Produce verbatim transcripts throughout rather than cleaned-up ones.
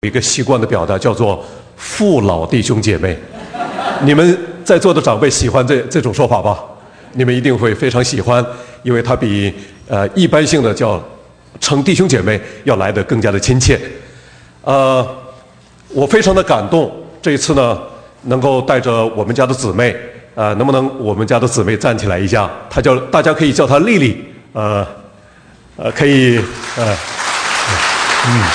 有一个习惯的表达叫做父老弟兄姐妹，你们在座的长辈喜欢这这种说法吧？你们一定会非常喜欢，因为它比呃一般性的叫称弟兄姐妹要来得更加的亲切。呃，我非常的感动，这一次呢能够带着我们家的姊妹，呃，能不能我们家的姊妹站起来一下？她叫大家可以叫她丽丽，呃，呃，可以，呃，嗯。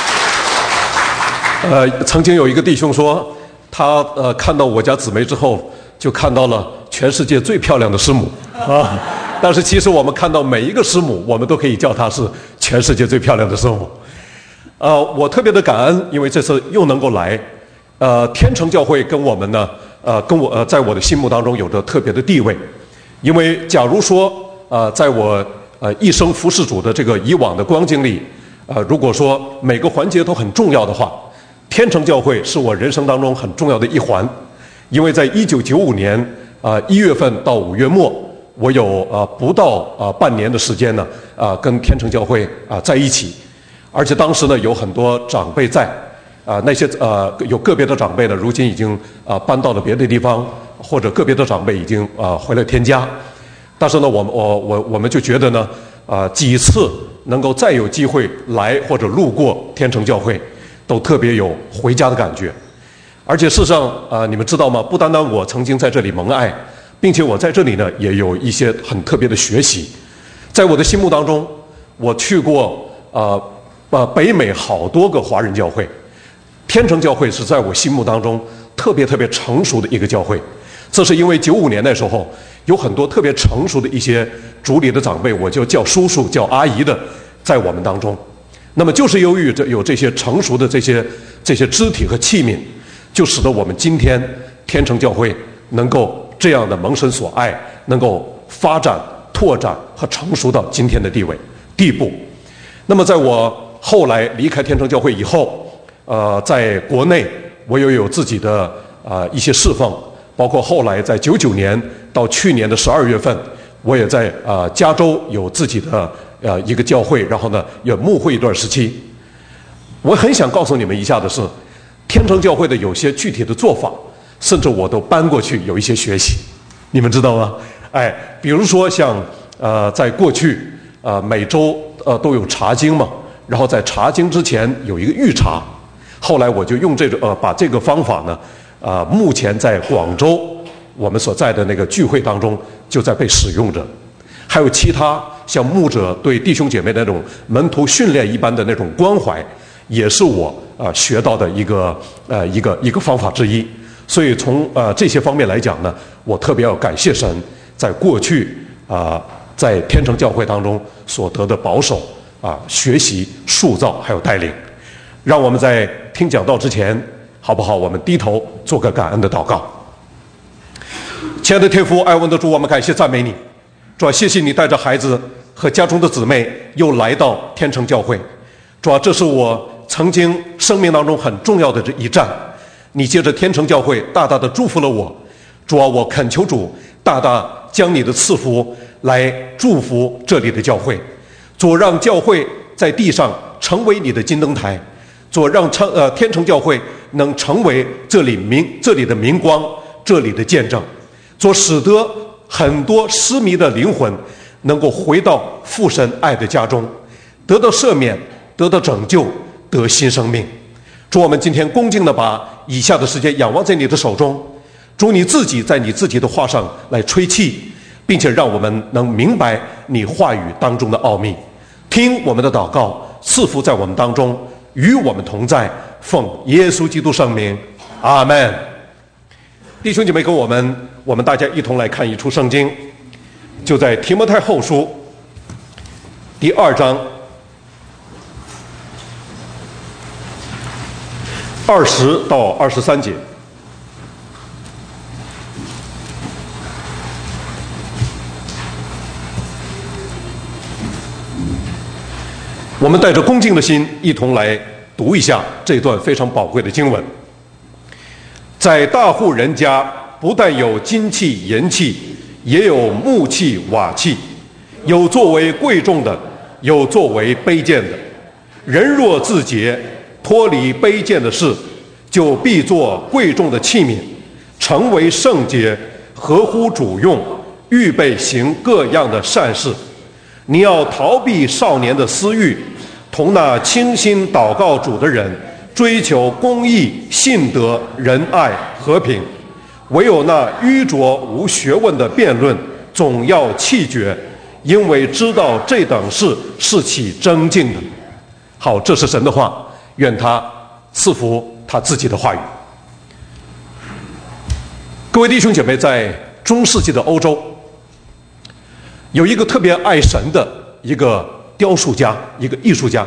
呃，曾经有一个弟兄说，他呃看到我家姊妹之后，就看到了全世界最漂亮的师母啊。但是其实我们看到每一个师母，我们都可以叫她是全世界最漂亮的师母。呃，我特别的感恩，因为这次又能够来。呃，天成教会跟我们呢，呃，跟我呃，在我的心目当中有着特别的地位。因为假如说，呃，在我呃一生服侍主的这个以往的光景里，呃，如果说每个环节都很重要的话，天成教会是我人生当中很重要的一环。因为在一九九五年啊一月份到五月末，我有啊不到啊半年的时间呢啊跟天成教会啊在一起，而且当时呢有很多长辈在啊，那些呃有个别的长辈呢如今已经啊搬到了别的地方，或者个别的长辈已经啊回了天家。但是呢我们我我我们就觉得呢啊几次能够再有机会来或者路过天成教会，都特别有回家的感觉。而且事实上啊、呃，你们知道吗？不单单我曾经在这里蒙爱，并且我在这里呢也有一些很特别的学习。在我的心目当中，我去过啊呃北美好多个华人教会，天成教会是在我心目当中特别特别成熟的一个教会。这是因为九五年那时候有很多特别成熟的一些主理的长辈，我就叫叔叔叫阿姨的，在我们当中。那么就是由于这有这些成熟的这些这些肢体和器皿，就使得我们今天天成教会能够这样的蒙神所爱，能够发展拓展和成熟到今天的地位地步。那么在我后来离开天成教会以后，呃，在国内我也有自己的啊、呃、一些侍奉，包括后来在九九年到去年的十二月份，我也在啊、呃、加州有自己的呃一个教会，然后呢也牧会一段时期。我很想告诉你们一下的是，天成教会的有些具体的做法，甚至我都搬过去有一些学习，你们知道吗？哎，比如说像呃在过去呃每周呃都有查经嘛，然后在查经之前有一个预查，后来我就用这个呃把这个方法呢啊、呃、目前在广州我们所在的那个聚会当中就在被使用着。还有其他像牧者对弟兄姐妹的那种门徒训练一般的那种关怀，也是我啊、呃、学到的一个呃一个一个方法之一。所以从呃这些方面来讲呢，我特别要感谢神在过去啊、呃、在天成教会当中所得的保守啊、呃、学习塑造还有带领。让我们在听讲道之前，好不好？我们低头做个感恩的祷告。亲爱的天父，爱我们的主，我们感谢赞美你。主啊，谢谢你带着孩子和家中的姊妹又来到天成教会。主啊，这是我曾经生命当中很重要的这一站。你借着天成教会大大的祝福了我。主啊，我恳求主大大将你的赐福来祝福这里的教会。主，让教会在地上成为你的金灯台。主，让成呃天成教会能成为这里明这里的明光，这里的见证。主，使得很多失迷的灵魂能够回到父神爱的家中，得到赦免，得到拯救，得新生命。主，我们今天恭敬地把以下的时间仰望在你的手中。主，你自己在你自己的话上来吹气，并且让我们能明白你话语当中的奥秘。听我们的祷告，赐福在我们当中，与我们同在，奉耶稣基督圣名，阿们。弟兄姐妹，跟我们我们大家一同来看一处圣经，就在提摩太后书第二章二十到二十三节。我们带着恭敬的心，一同来读一下这段非常宝贵的经文。在大户人家，不但有金器、银器，也有木器、瓦器，有作为贵重的，有作为卑贱的。人若自洁， 脱离卑贱的事，就必作贵重的器皿，成为圣洁，合乎主用，预备行各样的善事。你要逃避少年的私欲，同那倾心祷告主的人，追求公义、信德、仁爱、和平。唯有那愚拙无学问的辩论，总要弃绝，因为知道这等事是起争竞的。好，这是神的话，愿他赐福他自己的话语。各位弟兄姐妹，在中世纪的欧洲，有一个特别爱神的一个雕塑家，一个艺术家，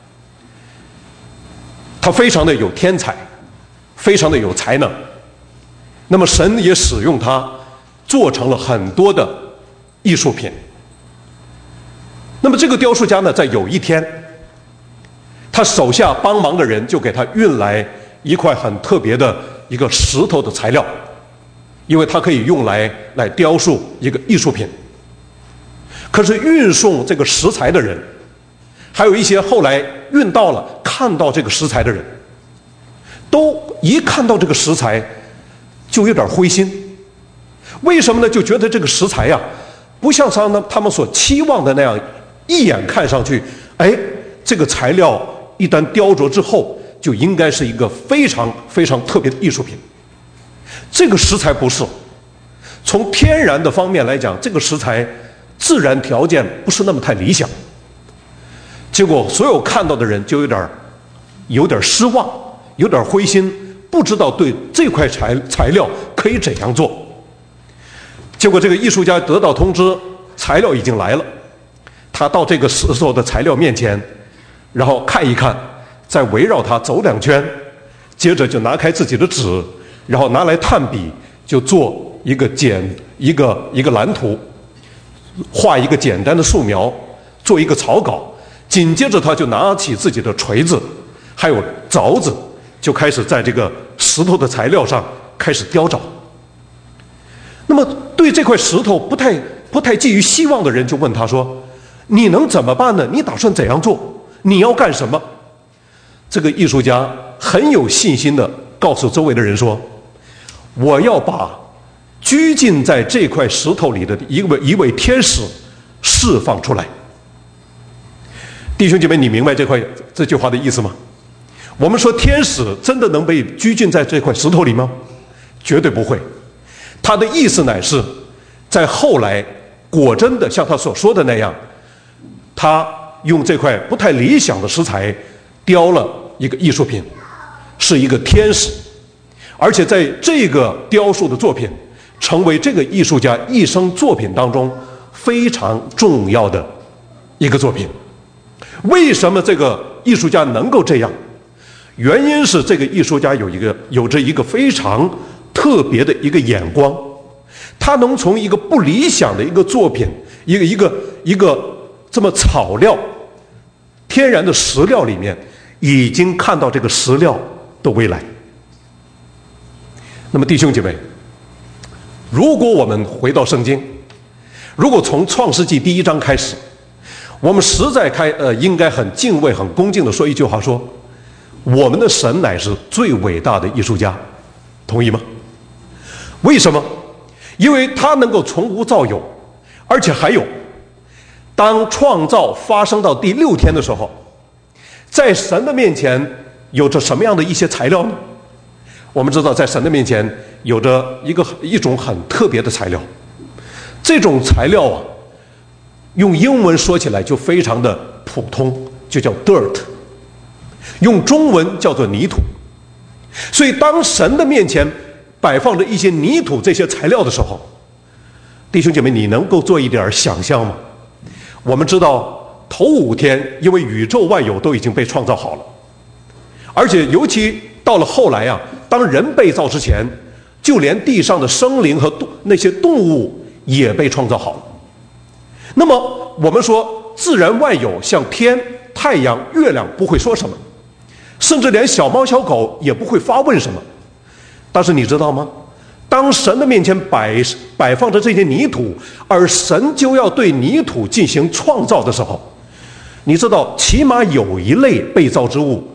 他非常的有天才，非常的有才能。那么神也使用他做成了很多的艺术品。那么这个雕塑家呢，在有一天，他手下帮忙的人就给他运来一块很特别的一个石头的材料，因为它可以用来来雕塑一个艺术品。可是运送这个石材的人，还有一些后来运到了看到这个石材的人，都一看到这个石材就有点灰心。为什么呢？就觉得这个石材呀、啊，不像他们他们所期望的那样，一眼看上去，哎，这个材料一旦雕琢之后，就应该是一个非常非常特别的艺术品。这个石材不是，从天然的方面来讲，这个石材自然条件不是那么太理想。结果所有看到的人就有点有点失望，有点灰心，不知道对这块材材料可以怎样做。结果这个艺术家得到通知，材料已经来了，他到这个石头的材料面前，然后看一看，再围绕它走两圈，接着就拿开自己的纸，然后拿来炭笔，就做一个简一个一个蓝图，画一个简单的素描，做一个草稿。紧接着他就拿起自己的锤子还有凿子，就开始在这个石头的材料上开始雕凿。那么对这块石头不太不太寄予希望的人就问他说，你能怎么办呢？你打算怎样做？你要干什么？这个艺术家很有信心地告诉周围的人说，我要把拘禁在这块石头里的一位一位天使释放出来。弟兄姐妹，你明白这块这句话的意思吗？我们说天使真的能被拘禁在这块石头里吗？绝对不会。他的意思乃是，在后来果真的像他所说的那样，他用这块不太理想的石材雕了一个艺术品，是一个天使，而且在这个雕塑的作品成为这个艺术家一生作品当中非常重要的一个作品。为什么这个艺术家能够这样？原因是这个艺术家有一个有着一个非常特别的一个眼光，他能从一个不理想的一个作品，一个一个一个这么草料天然的石料里面，已经看到这个石料的未来。那么弟兄姐妹，如果我们回到圣经，如果从创世纪第一章开始，我们实在开呃应该很敬畏很恭敬的说一句话，说我们的神乃是最伟大的艺术家，同意吗？为什么？因为他能够从无造有，而且还有当创造发生到第六天的时候，在神的面前有着什么样的一些材料呢？我们知道在神的面前有着一个一种很特别的材料，这种材料啊，用英文说起来就非常的普通，就叫 dirt， 用中文叫做泥土。所以当神的面前摆放着一些泥土这些材料的时候，弟兄姐妹，你能够做一点想象吗？我们知道头五天因为宇宙万有都已经被创造好了，而且尤其到了后来啊，当人被造之前，就连地上的生灵和那些动物也被创造好了。那么我们说自然万有，像天、太阳、月亮不会说什么，甚至连小猫小狗也不会发问什么。但是你知道吗？当神的面前摆摆放着这些泥土，而神就要对泥土进行创造的时候，你知道起码有一类被造之物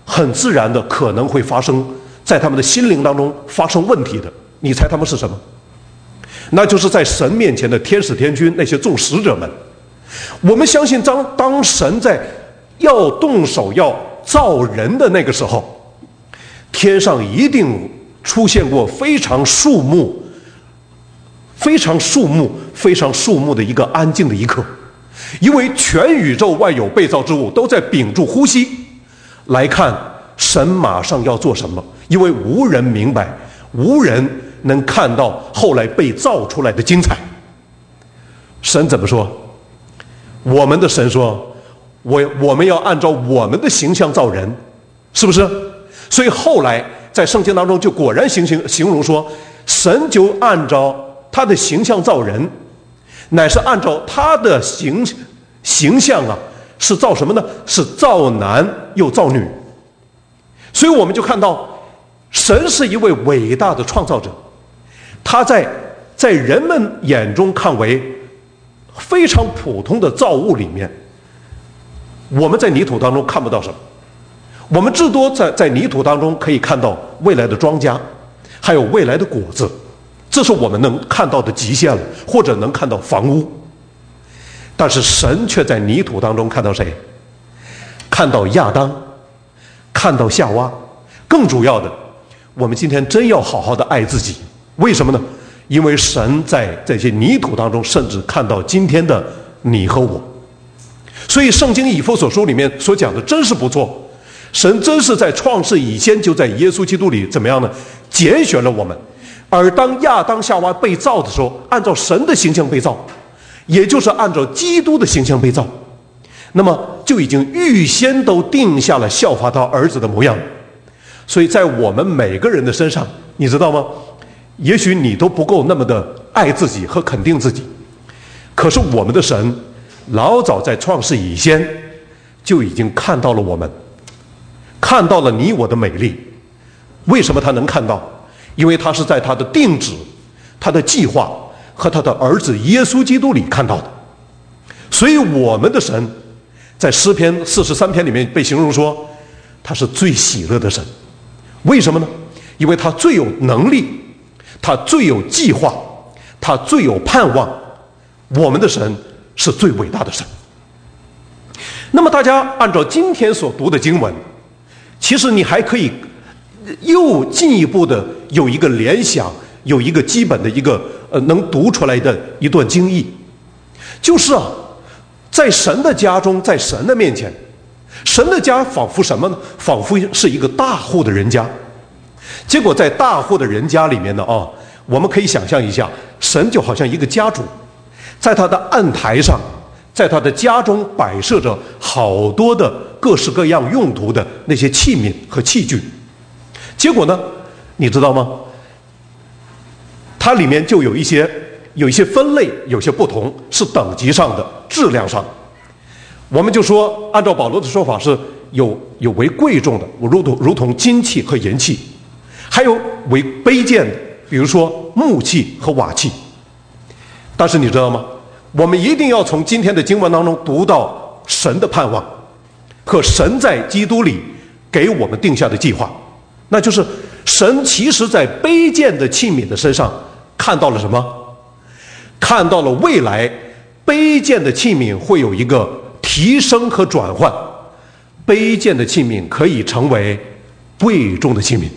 很自然的可能会发生在他们的心灵当中发生问题的。你猜他们是什么？那就是在神面前的天使天军，那些众使者们。我们相信当当神在要动手要造人的那个时候，天上一定出现过非常肃穆非常肃穆非常肃穆的一个安静的一刻，因为全宇宙万有被造之物都在屏住呼吸来看神马上要做什么，因为无人明白，无人能看到后来被造出来的精彩。神怎么说？我们的神说，我我们要按照我们的形象造人，是不是？所以后来在圣经当中就果然形形形容说，神就按照他的形象造人，乃是按照他的形形象啊，是造什么呢？是造男又造女。所以我们就看到神是一位伟大的创造者，他在在人们眼中看为非常普通的造物里面，我们在泥土当中看不到什么，我们至多在在泥土当中可以看到未来的庄稼，还有未来的果子，这是我们能看到的极限了，或者能看到房屋。但是神却在泥土当中看到谁？看到亚当，看到夏娃。更主要的，我们今天真要好好的爱自己。为什么呢？因为神在这些泥土当中甚至看到今天的你和我。所以圣经以弗所书里面所讲的真是不错，神真是在创世以前就在耶稣基督里怎么样呢？拣选了我们。而当亚当夏娃被造的时候，按照神的形象被造，也就是按照基督的形象被造，那么就已经预先都定下了效法他儿子的模样。所以在我们每个人的身上，你知道吗？也许你都不够那么的爱自己和肯定自己，可是我们的神老早在创世以前就已经看到了我们，看到了你我的美丽。为什么他能看到？因为他是在他的定旨、他的计划和他的儿子耶稣基督里看到的。所以我们的神在诗篇四十三篇里面被形容说他是最喜乐的神。为什么呢？因为他最有能力，他最有计划，他最有盼望。我们的神是最伟大的神。那么大家按照今天所读的经文，其实你还可以又进一步的有一个联想，有一个基本的一个呃能读出来的一段经义，就是啊，在神的家中，在神的面前，神的家仿佛什么呢？仿佛是一个大户的人家。结果在大户的人家里面呢，啊，我们可以想象一下，神就好像一个家主，在他的案台上，在他的家中摆设着好多的各式各样用途的那些器皿和器具。结果呢，你知道吗？它里面就有一些有一些分类，有些不同，是等级上的、质量上的。我们就说，按照保罗的说法，是有有为贵重的，如同如同金器和银器，还有为卑贱的，比如说木器和瓦器。但是你知道吗？我们一定要从今天的经文当中读到神的盼望和神在基督里给我们定下的计划，那就是神其实在卑贱的器皿的身上看到了什么？看到了未来卑贱的器皿会有一个提升和转换，卑贱的器皿可以成为贵重的器皿。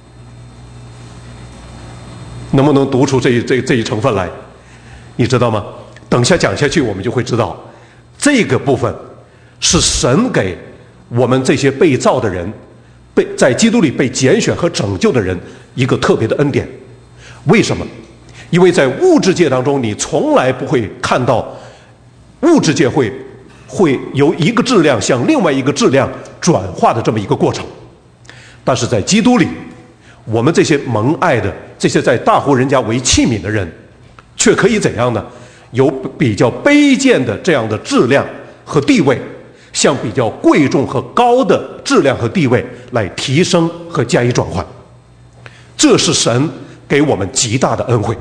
能不能读出这一这这一成分来？你知道吗？等下讲下去我们就会知道，这个部分是神给我们这些被造的人，被在基督里被拣选和拯救的人一个特别的恩典。为什么？因为在物质界当中，你从来不会看到物质界会会由一个质量向另外一个质量转化的这么一个过程。但是在基督里，我们这些蒙爱的、这些在大户人家为器皿的人，却可以怎样呢？由比较卑贱的这样的质量和地位，向比较贵重和高的质量和地位来提升和加以转换。这是神给我们极大的恩惠。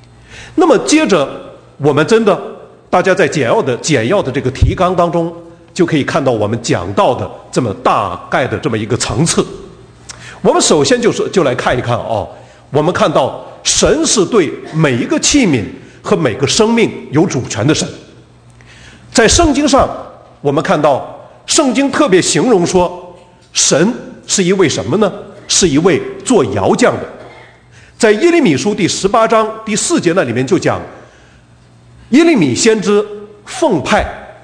那么接着，我们真的大家在简要的简要的这个提纲当中就可以看到我们讲到的这么大概的这么一个层次。我们首先就是就来看一看哦，我们看到神是对每一个器皿和每个生命有主权的神。在圣经上，我们看到圣经特别形容说，神是一位什么呢？是一位做窑匠的。在耶利米书第十八章第四节那里面就讲，耶利米先知奉派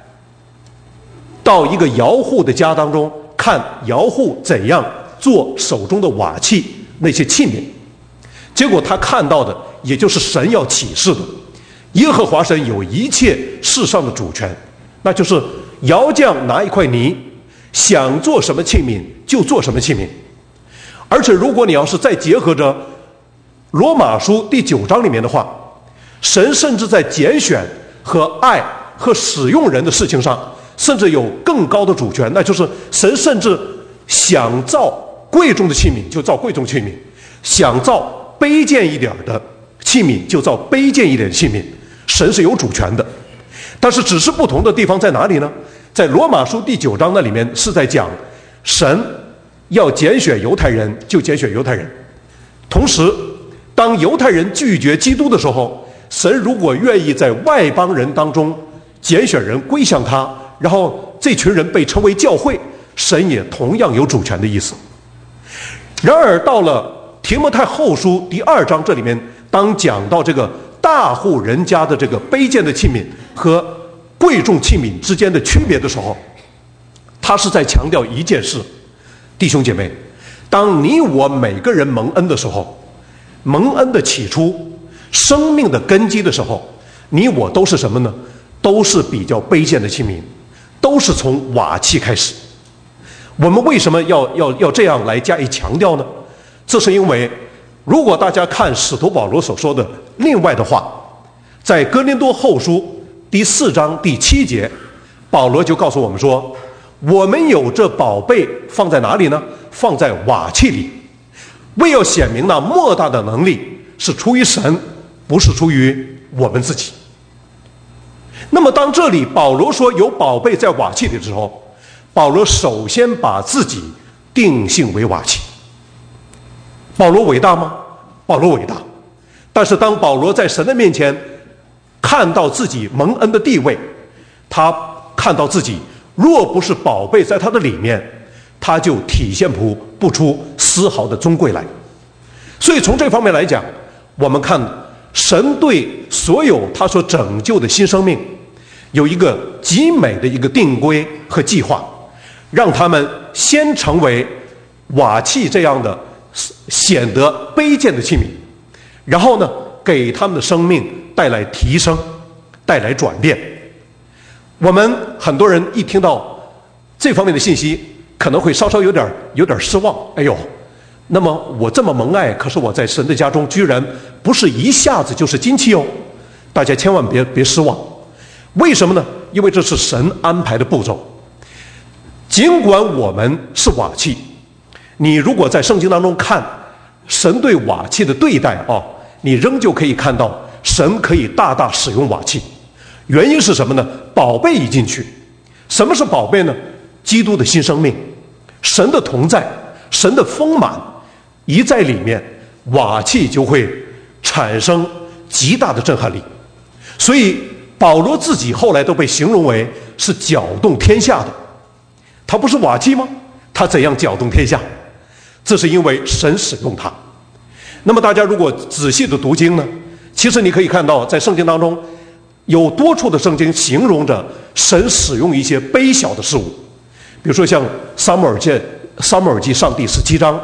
到一个窑户的家当中，看窑户怎样做手中的瓦器，那些器皿。结果他看到的也就是神要启示的，耶和华神有一切世上的主权，那就是窑匠拿一块泥，想做什么器皿就做什么器皿。而且如果你要是再结合着罗马书第九章里面的话，神甚至在拣选和爱和使用人的事情上甚至有更高的主权，那就是神甚至想造贵重的器皿就造贵重器皿，想造卑贱一点的器皿就造卑贱一点的器皿，神是有主权的。但是只是不同的地方在哪里呢？在罗马书第九章那里面是在讲神要拣选犹太人就拣选犹太人，同时当犹太人拒绝基督的时候，神如果愿意在外邦人当中拣选人归向他，然后这群人被称为教会，神也同样有主权的意思。然而到了提摩太后书第二章这里面，当讲到这个大户人家的这个卑贱的器皿和贵重器皿之间的区别的时候，他是在强调一件事，弟兄姐妹，当你我每个人蒙恩的时候，蒙恩的起初，生命的根基的时候，你我都是什么呢？都是比较卑贱的器皿，都是从瓦器开始。我们为什么要要要这样来加以强调呢？这是因为如果大家看使徒保罗所说的另外的话，在哥林多后书第四章第七节，保罗就告诉我们说，我们有这宝贝放在哪里呢？放在瓦器里，为要显明那莫大的能力是出于神，不是出于我们自己。那么当这里保罗说有宝贝在瓦器里的时候，保罗首先把自己定性为瓦器。保罗伟大吗？保罗伟大。但是当保罗在神的面前看到自己蒙恩的地位，他看到自己若不是宝贝在他的里面，他就体现不不出丝毫的尊贵来。所以从这方面来讲，我们看神对所有他所拯救的新生命有一个极美的一个定规和计划，让他们先成为瓦器这样的显得卑贱的器皿，然后呢给他们的生命带来提升，带来转变。我们很多人一听到这方面的信息，可能会稍稍有点有点失望。哎呦，那么我这么蒙爱，可是我在神的家中居然不是一下子就是金器哦。大家千万别别失望。为什么呢？因为这是神安排的步骤。尽管我们是瓦器，你如果在圣经当中看神对瓦器的对待哦，你仍旧可以看到神可以大大使用瓦器。原因是什么呢？宝贝一进去。什么是宝贝呢？基督的新生命，神的同在，神的丰满一在里面，瓦器就会产生极大的震撼力。所以保罗自己后来都被形容为是搅动天下的。他不是瓦器吗？他怎样搅动天下？这是因为神使用他。那么大家如果仔细的读经呢，其实你可以看到在圣经当中有多处的圣经形容着神使用一些微小的事物。比如说像撒母耳记撒母耳记上第十七章，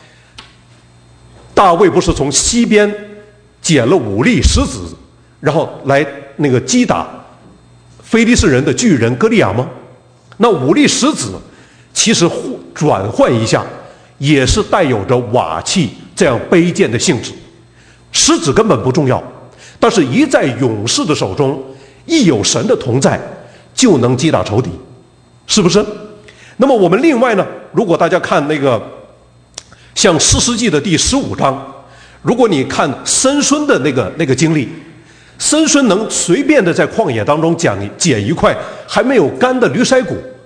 大卫不是从西边捡了五粒石子，然后来那个击打非利士人的巨人歌利亚吗？那五粒石子其实转换一下也是带有着瓦器这样卑贱的性质。石子根本不重要，但是一在勇士的手中，一有神的同在，就能击打仇敌，是不是？那么我们另外呢，如果大家看那个像士师记的第十五章，如果你看参孙的那个那个经历，参孙能随便的在旷野当中捡捡一块还没有干的驴腮骨，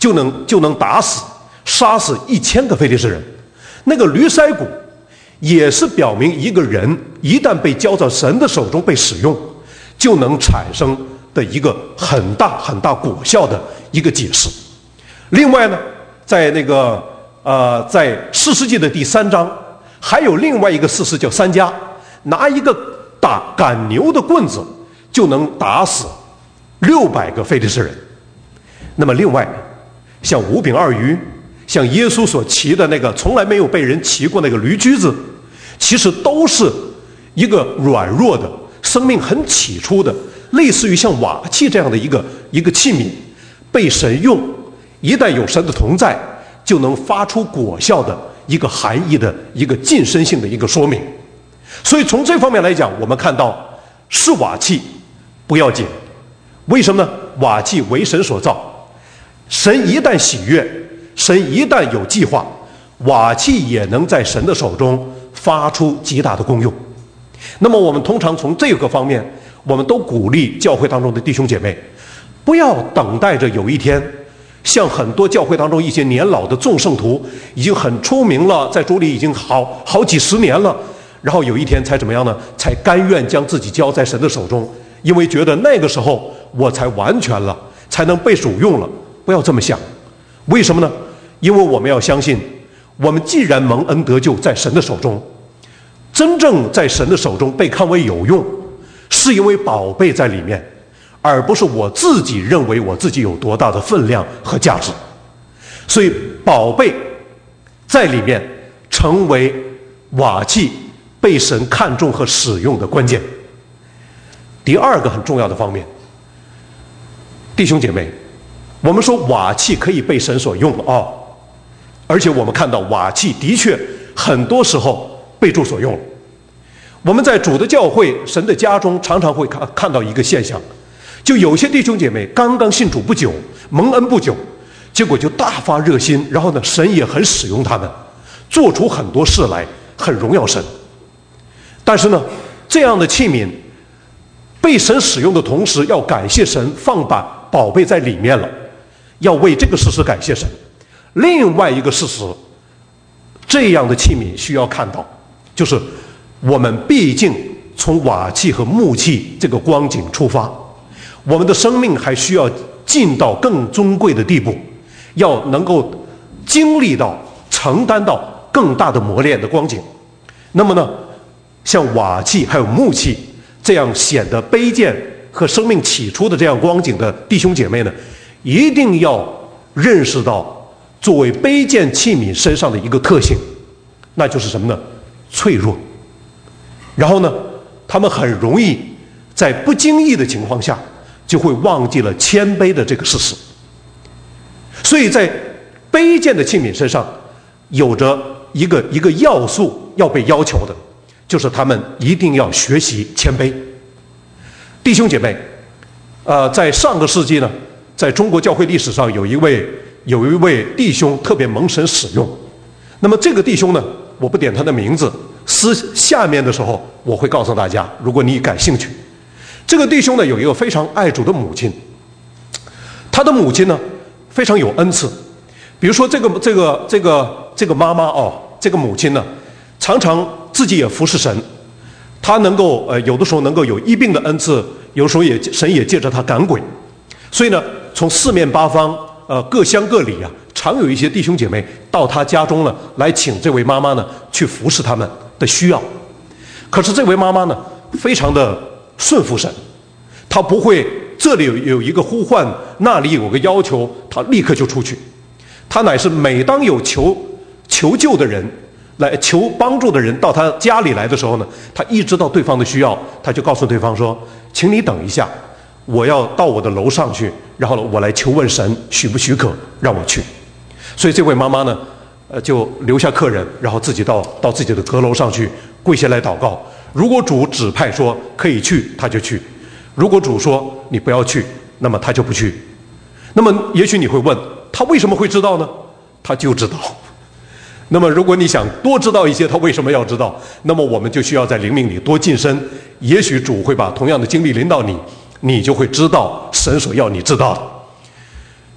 就能就能打死、杀死一千个非利士人。那个驴腮骨也是表明一个人一旦被交到神的手中被使用，就能产生的一个很大很大果效的一个解释。另外呢，在那个呃，在士师记的第三章，还有另外一个士师叫三家，拿一个打赶牛的棍子就能打死六百个非利士人。那么另外，像五饼二鱼，像耶稣所骑的那个从来没有被人骑过那个驴驹子，其实都是一个软弱的、生命很起初的，类似于像瓦器这样的一个一个器皿，被神用，一旦有神的同在，就能发出果效的一个含义的一个近身性的一个说明。所以从这方面来讲，我们看到是瓦器不要紧，为什么呢？瓦器为神所造，神一旦喜悦，神一旦有计划，瓦器也能在神的手中发出极大的功用。那么我们通常从这个方面，我们都鼓励教会当中的弟兄姐妹，不要等待着有一天像很多教会当中一些年老的众圣徒已经很出名了，在主里已经好好几十年了，然后有一天才怎么样呢？才甘愿将自己交在神的手中，因为觉得那个时候我才完全了，才能被主用了。不要这么想，为什么呢？因为我们要相信，我们既然蒙恩得救在神的手中，真正在神的手中被看为有用，是因为宝贝在里面，而不是我自己认为我自己有多大的分量和价值。所以宝贝在里面成为瓦器被神看重和使用的关键。第二个很重要的方面，弟兄姐妹，我们说瓦器可以被神所用了哦，而且我们看到瓦器的确很多时候被主所用了。我们在主的教会、神的家中，常常会看看到一个现象，就有些弟兄姐妹刚刚信主不久，蒙恩不久，结果就大发热心，然后呢，神也很使用他们，做出很多事来，很荣耀神。但是呢，这样的器皿被神使用的同时，要感谢神放把宝贝在里面了，要为这个事实感谢神。另外一个事实，这样的器皿需要看到，就是我们毕竟从瓦器和木器这个光景出发，我们的生命还需要进到更尊贵的地步，要能够经历到、承担到更大的磨练的光景。那么呢，像瓦器还有木器这样显得卑贱和生命起初的这样光景的弟兄姐妹呢，一定要认识到作为卑贱器皿身上的一个特性，那就是什么呢？脆弱。然后呢，他们很容易在不经意的情况下就会忘记了谦卑的这个事实。所以在卑贱的器皿身上有着一个一个要素要被要求的，就是他们一定要学习谦卑。弟兄姐妹，呃，在上个世纪呢，在中国教会历史上有一位有一位弟兄特别蒙神使用。那么这个弟兄呢，我不点他的名字，私下面的时候我会告诉大家，如果你感兴趣。这个弟兄呢，有一个非常爱主的母亲，他的母亲呢非常有恩赐。比如说这个这个这个这个妈妈哦，这个母亲呢，常常自己也服侍神，她能够呃有的时候能够有医病的恩赐，有时候也神也借着她赶鬼。所以呢，从四面八方呃各乡各里啊，常有一些弟兄姐妹到她家中呢，来请这位妈妈呢去服侍他们的需要。可是这位妈妈呢，非常的顺服神，她不会这里有有一个呼唤，那里有个要求，她立刻就出去。她乃是每当有求求救的人来求帮助的人到她家里来的时候呢，她一直到对方的需要，她就告诉对方说：“请你等一下，我要到我的楼上去，然后呢，我来求问神许不许可让我去。”所以这位妈妈呢，呃，就留下客人，然后自己到到自己的阁楼上去跪下来祷告。如果主指派说可以去，他就去；如果主说你不要去，那么他就不去。那么也许你会问，他为什么会知道呢？他就知道。那么如果你想多知道一些他为什么要知道，那么我们就需要在灵命里多晋升，也许主会把同样的经历临到你，你就会知道神所要你知道的。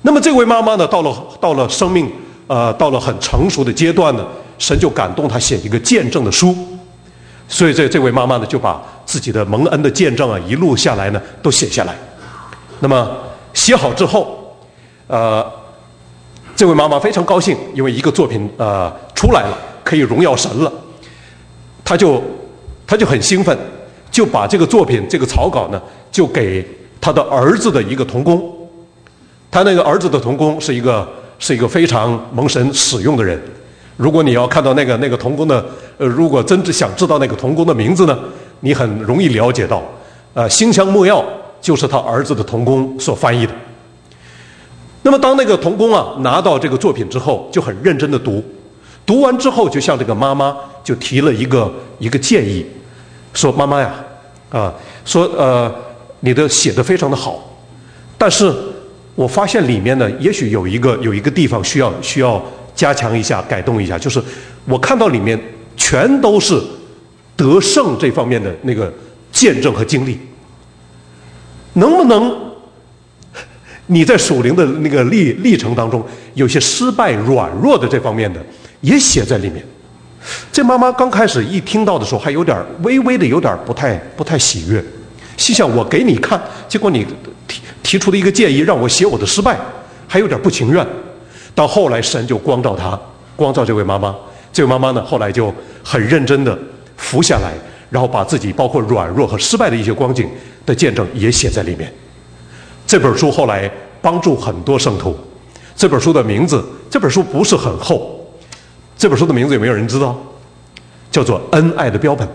那么这位妈妈呢，到了到了生命呃到了很成熟的阶段呢，神就感动她写一个见证的书。所以这这位妈妈呢，就把自己的蒙恩的见证啊，一路下来呢，都写下来。那么写好之后，呃，这位妈妈非常高兴，因为一个作品呃出来了，可以荣耀神了。她就她就很兴奋，就把这个作品这个草稿呢，就给她的儿子的一个童工。他那个儿子的童工是一个是一个非常蒙神使用的人。如果你要看到那个那个童工的，呃，如果真是想知道那个童工的名字呢，你很容易了解到，呃，馨香木药就是他儿子的童工所翻译的。那么当那个童工啊拿到这个作品之后，就很认真的读，读完之后就向这个妈妈就提了一个一个建议，说妈妈呀，啊，说呃你的写的非常的好，但是我发现里面呢，也许有一个有一个地方需要需要加强一下、改动一下，就是我看到里面全都是得胜这方面的那个见证和经历，能不能你在属灵的那个历历程当中，有些失败、软弱的这方面的也写在里面？这妈妈刚开始一听到的时候，还有点微微的有点不太不太喜悦，心想我给你看，结果你提提出的一个建议让我写我的失败，还有点不情愿。到后来神就光照他，光照这位妈妈，这位妈妈呢后来就很认真的服下来，然后把自己包括软弱和失败的一些光景的见证也写在里面。这本书后来帮助很多圣徒。这本书的名字，这本书不是很厚，这本书的名字有没有人知道？叫做《恩爱的标本》，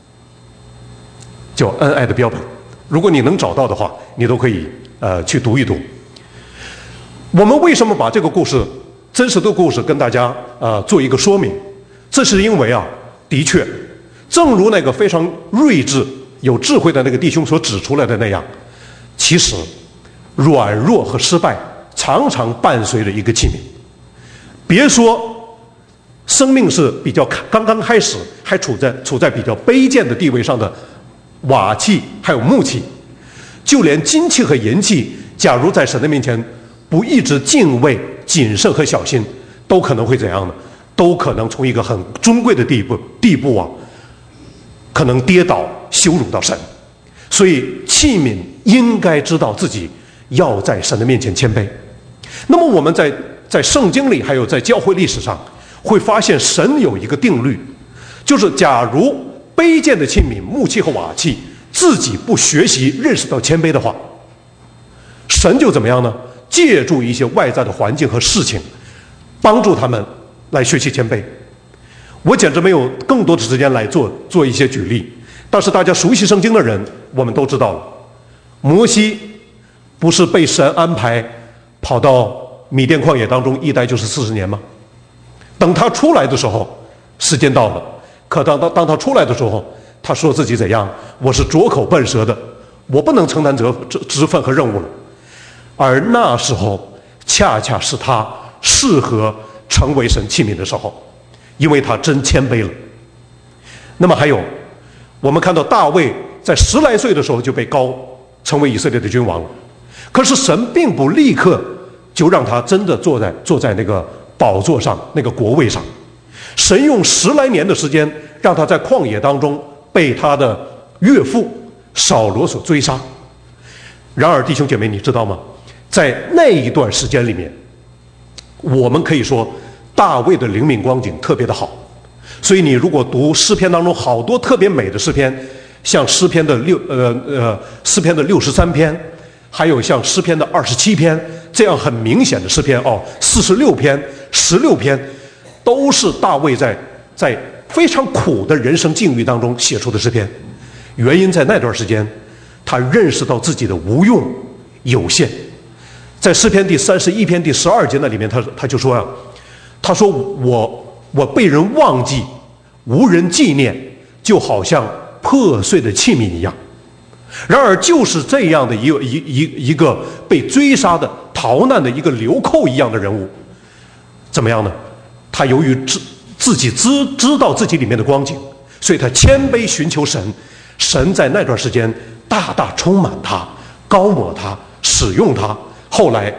叫《恩爱的标本》。如果你能找到的话，你都可以呃去读一读。我们为什么把这个故事真实的故事跟大家呃做一个说明？这是因为啊，的确，正如那个非常睿智、有智慧的那个弟兄所指出来的那样，其实软弱和失败常常伴随着一个器皿。别说生命是比较刚刚开始，还处在处在比较卑贱的地位上的瓦器还有木器，就连金器和银器，假如在神的面前不一直敬畏、谨慎和小心，都可能会怎样呢？都可能从一个很尊贵的地步地步啊，可能跌倒、羞辱到神。所以器皿应该知道自己要在神的面前谦卑。那么我们在在圣经里，还有在教会历史上，会发现神有一个定律，就是假如卑贱的器皿、木器和瓦器自己不学习、认识到谦卑的话，神就怎么样呢？借助一些外在的环境和事情，帮助他们来学习谦卑。我简直没有更多的时间来做做一些举例，但是大家熟悉圣经的人，我们都知道了，摩西不是被神安排跑到米甸旷野当中一待就是四十年吗？等他出来的时候，时间到了，可当当当他出来的时候，他说自己怎样？我是拙口笨舌的，我不能承担责职职分和任务了。而那时候恰恰是他适合成为神器皿的时候，因为他真谦卑了。那么还有，我们看到大卫在十来岁的时候就被膏成为以色列的君王了，可是神并不立刻就让他真的坐在坐在那个宝座上，那个国位上。神用十来年的时间，让他在旷野当中被他的岳父扫罗所追杀。然而弟兄姐妹，你知道吗？在那一段时间里面，我们可以说大卫的灵命光景特别的好。所以你如果读诗篇当中好多特别美的诗篇，像诗篇的六呃呃诗篇的六十三篇，还有像诗篇的二十七篇，这样很明显的诗篇哦，四十六篇、十六篇，都是大卫在在非常苦的人生境遇当中写出的诗篇。原因在那段时间，他认识到自己的无用有限。在诗篇第三十一篇第十二节那里面，他他就说啊，他说我我被人忘记，无人纪念，就好像破碎的器皿一样。然而就是这样的一个一一一个被追杀的逃难的一个流寇一样的人物，怎么样呢？他由于知自己知知道自己里面的光景，所以他谦卑寻求神，神在那段时间大大充满他，高抹他，使用他。后来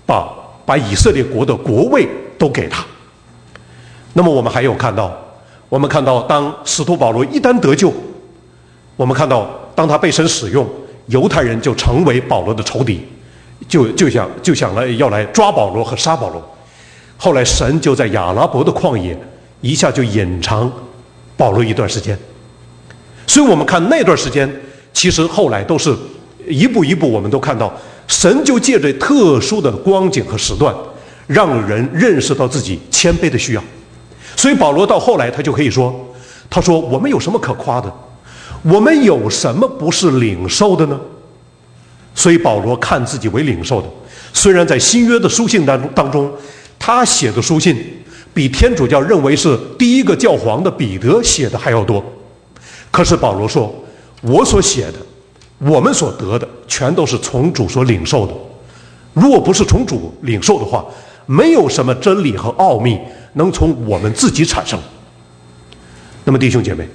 把把以色列国的国位都给他。那么我们还有看到，我们看到当使徒保罗一旦得救，我们看到当他被神使用，犹太人就成为保罗的仇敌，就就想就想来要来抓保罗和杀保罗。后来神就在亚拉伯的旷野一下就隐藏保罗一段时间。所以我们看那段时间，其实后来都是一步一步，我们都看到神就借着特殊的光景和时段，让人认识到自己谦卑的需要。所以保罗到后来他就可以说，他说我们有什么可夸的？我们有什么不是领受的呢？所以保罗看自己为领受的。虽然在新约的书信当中当中，他写的书信比天主教认为是第一个教皇的彼得写的还要多，可是保罗说，我所写的，我们所得的，全都是从主所领受的。如果不是从主领受的话，没有什么真理和奥秘能从我们自己产生。那么弟兄姐妹，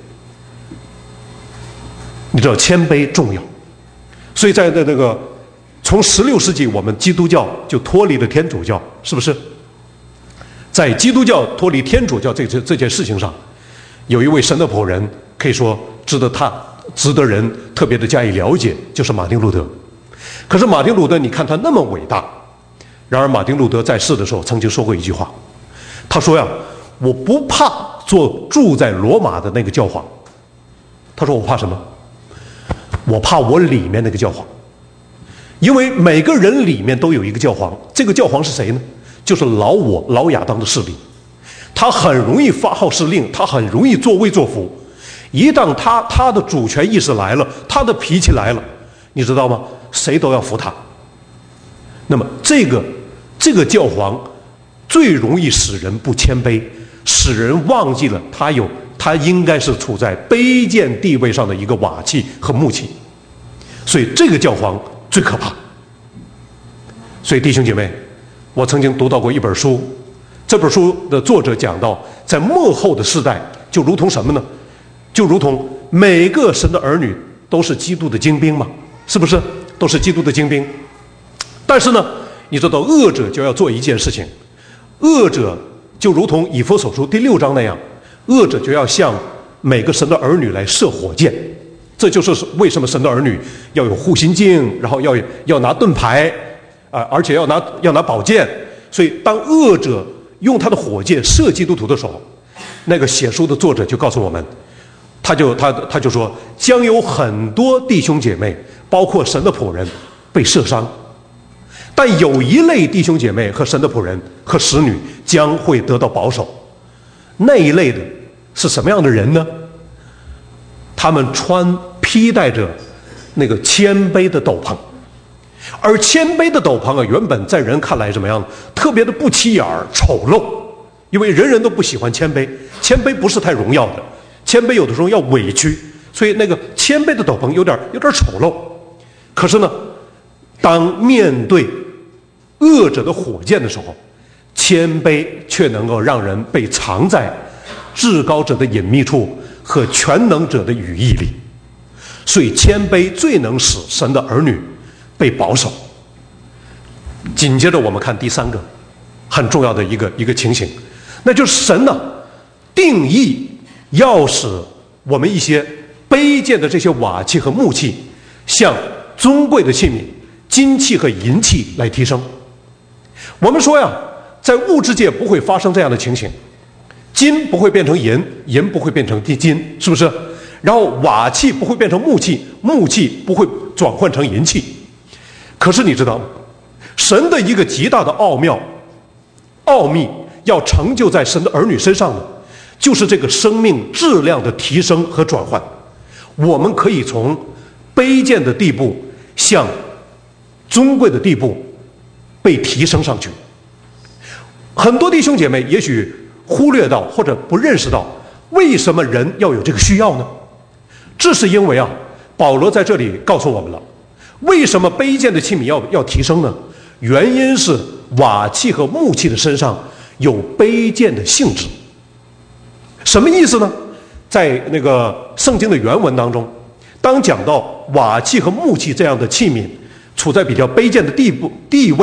你知道谦卑重要，所以在那那个从十六世纪我们基督教就脱离了天主教，是不是？在基督教脱离天主教这这这件事情上，有一位神的仆人，可以说值得他值得人特别的加以了解，就是马丁路德。可是马丁路德，你看他那么伟大，然而马丁路德在世的时候曾经说过一句话，他说呀，我不怕做住在罗马的那个教皇。他说我怕什么？我怕我里面那个教皇。因为每个人里面都有一个教皇，这个教皇是谁呢？就是老我老亚当的势力。他很容易发号施令，他很容易作威作福。一旦他他的主权意识来了，他的脾气来了，你知道吗？谁都要服他。那么这个这个教皇最容易使人不谦卑，使人忘记了他有他应该是处在卑贱地位上的一个瓦器和木器。所以这个教皇最可怕。所以弟兄姐妹，我曾经读到过一本书，这本书的作者讲到，在末后的世代就如同什么呢？就如同每个神的儿女都是基督的精兵嘛，是不是？都是基督的精兵。但是呢，你知道恶者就要做一件事情，恶者就如同以弗所书第六章那样，恶者就要向每个神的儿女来射火箭。这就是为什么神的儿女要有护心镜，然后要要拿盾牌啊、呃，而且要拿要拿宝剑。所以当恶者用他的火箭射基督徒的时候，那个写书的作者就告诉我们，他就他他就说，将有很多弟兄姐妹，包括神的仆人被射伤，但有一类弟兄姐妹和神的仆人和使女将会得到保守。那一类的是什么样的人呢？他们穿披戴着那个谦卑的斗篷，而谦卑的斗篷啊，原本在人看来怎么样？特别的不起眼儿、丑陋，因为人人都不喜欢谦卑，谦卑不是太荣耀的，谦卑有的时候要委屈，所以那个谦卑的斗篷有点有点丑陋。可是呢，当面对恶者的火箭的时候，谦卑却能够让人被藏在至高者的隐秘处和全能者的羽翼里。所以谦卑最能使神的儿女被保守。紧接着我们看第三个很重要的一个一个情形，那就是神呢定义要使我们一些卑贱的这些瓦器和木器向尊贵的器皿、金器和银器来提升。我们说呀，在物质界不会发生这样的情形，金不会变成银，银不会变成金，是不是？然后瓦器不会变成木器，木器不会转换成银器。可是你知道吗？神的一个极大的奥妙、奥秘要成就在神的儿女身上的，就是这个生命质量的提升和转换。我们可以从卑贱的地步向尊贵的地步被提升上去。很多弟兄姐妹也许忽略到或者不认识到，为什么人要有这个需要呢？这是因为啊，保罗在这里告诉我们了，为什么卑贱的器皿要要提升呢？原因是瓦器和木器的身上有卑贱的性质。什么意思呢？在那个圣经的原文当中，当讲到瓦器和木器这样的器皿处在比较卑贱的地步地位，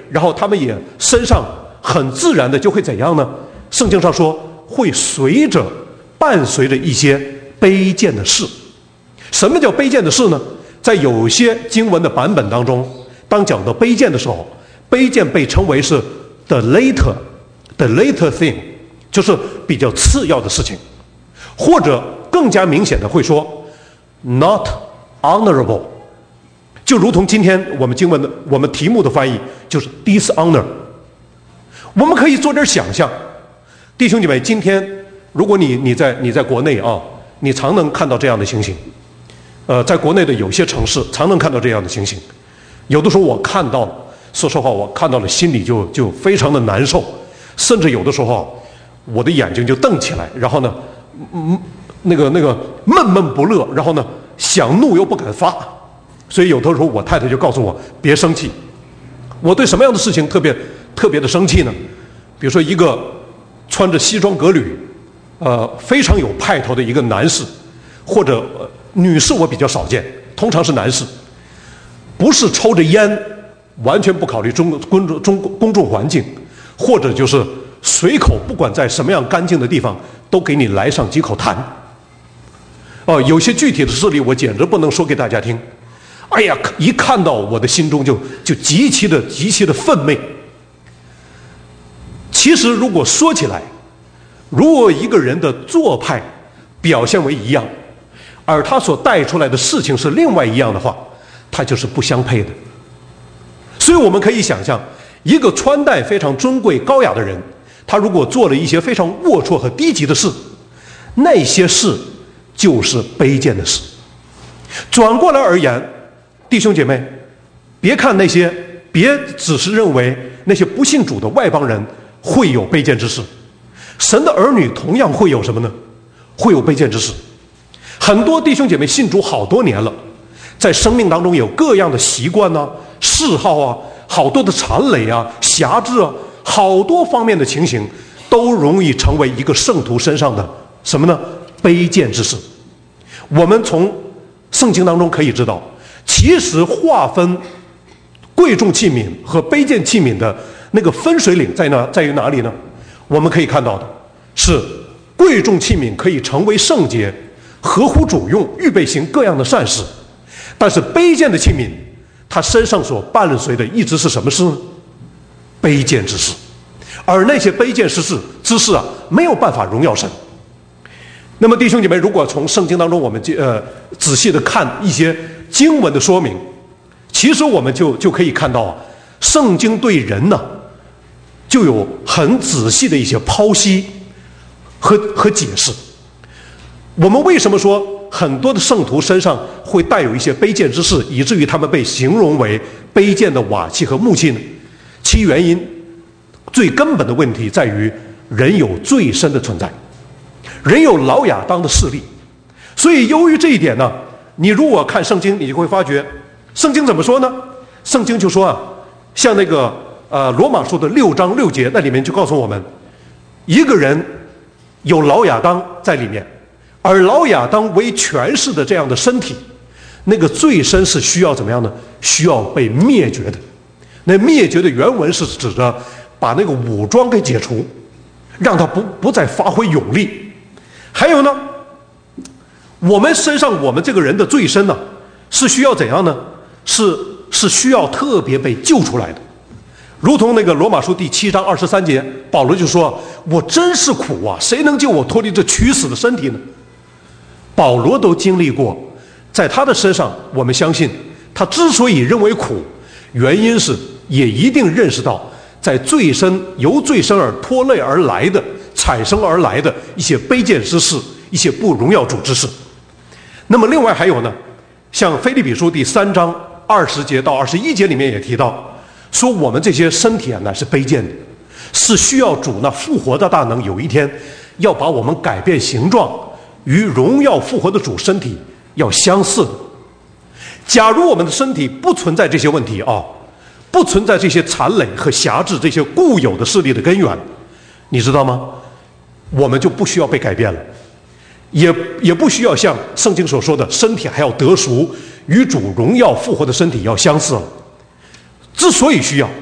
然后他们也身上很自然的就会怎样呢？圣经上说会随着伴随着一些卑贱的事。什么叫卑贱的事呢？在有些经文的版本当中，当讲到卑贱的时候，卑贱被称为是 the later the later thing， 就是比较次要的事情，或者更加明显的会说 not honorable， 就如同今天我们经文的我们题目的翻译就是 dishonor。 我们可以做点想象，弟兄姐妹，今天如果你你在你在国内啊，你常能看到这样的情形。呃，在国内的有些城市常能看到这样的情形，有的时候我看到了，说实话，我看到了心里就就非常的难受，甚至有的时候我的眼睛就瞪起来，然后呢，嗯，那个那个闷闷不乐，然后呢想怒又不敢发，所以有的时候我太太就告诉我别生气。我对什么样的事情特别特别的生气呢？比如说一个穿着西装革履，呃，非常有派头的一个男士，或者、呃、女士我比较少见，通常是男士，不是抽着烟，完全不考虑中公众中公众环境，或者就是随口不管在什么样干净的地方都给你来上几口痰。哦，有些具体的事例我简直不能说给大家听。哎呀，一看到我的心中就就极其的极其的愤懑。其实如果说起来，如果一个人的做派表现为一样，而他所带出来的事情是另外一样的话，他就是不相配的。所以我们可以想象，一个穿戴非常尊贵高雅的人，他如果做了一些非常龌龊和低级的事，那些事就是卑贱的事。转过来而言，弟兄姐妹，别看那些，别只是认为那些不信主的外邦人会有卑贱之事，神的儿女同样会有什么呢？会有卑贱之事。很多弟兄姐妹信主好多年了，在生命当中有各样的习惯啊、嗜好啊、好多的缠累啊、辖制啊，好多方面的情形都容易成为一个圣徒身上的什么呢？卑贱之事。我们从圣经当中可以知道，其实划分贵重器皿和卑贱器皿的那个分水岭在哪，在于哪里呢？我们可以看到的是，贵重器皿可以成为圣洁，合乎主用，预备行各样的善事。但是卑贱的器皿，他身上所伴随的一直是什么事呢？卑贱之事。而那些卑贱之事之事啊，没有办法荣耀神。那么弟兄姐妹，如果从圣经当中我们呃仔细的看一些经文的说明，其实我们就就可以看到啊，圣经对人呢就有很仔细的一些剖析和和解释。我们为什么说很多的圣徒身上会带有一些卑贱之事，以至于他们被形容为卑贱的瓦器和木器呢？其原因最根本的问题在于人有罪身的存在，人有老亚当的势力。所以由于这一点呢，你如果看圣经，你就会发觉圣经怎么说呢？圣经就说啊，像那个呃罗马书的六章六节，那里面就告诉我们，一个人有老亚当在里面，而老亚当为权势的这样的身体，那个罪身是需要怎么样呢？需要被灭绝的。那灭绝的原文是指着把那个武装给解除，让他不不再发挥勇力。还有呢，我们身上我们这个人的罪身呢，是需要怎样呢？是是需要特别被救出来的。如同那个罗马书第七章二十三节，保罗就说：“我真是苦啊，谁能救我脱离这屈死的身体呢？”保罗都经历过，在他的身上，我们相信他之所以认为苦，原因是也一定认识到，在罪身由罪身而拖累而来的、产生而来的一些卑贱之事，一些不荣耀主之事。那么另外还有呢，像腓立比书第三章二十节到二十一节里面也提到，说我们这些身体啊乃是卑贱的，是需要主那复活的大能有一天要把我们改变形状，与荣耀复活的主身体要相似的。假如我们的身体不存在这些问题啊，不存在这些残累和辖制这些固有的势力的根源，你知道吗？我们就不需要被改变了，也也不需要像圣经所说的身体还要得赎，与主荣耀复活的身体要相似了。之所以需要，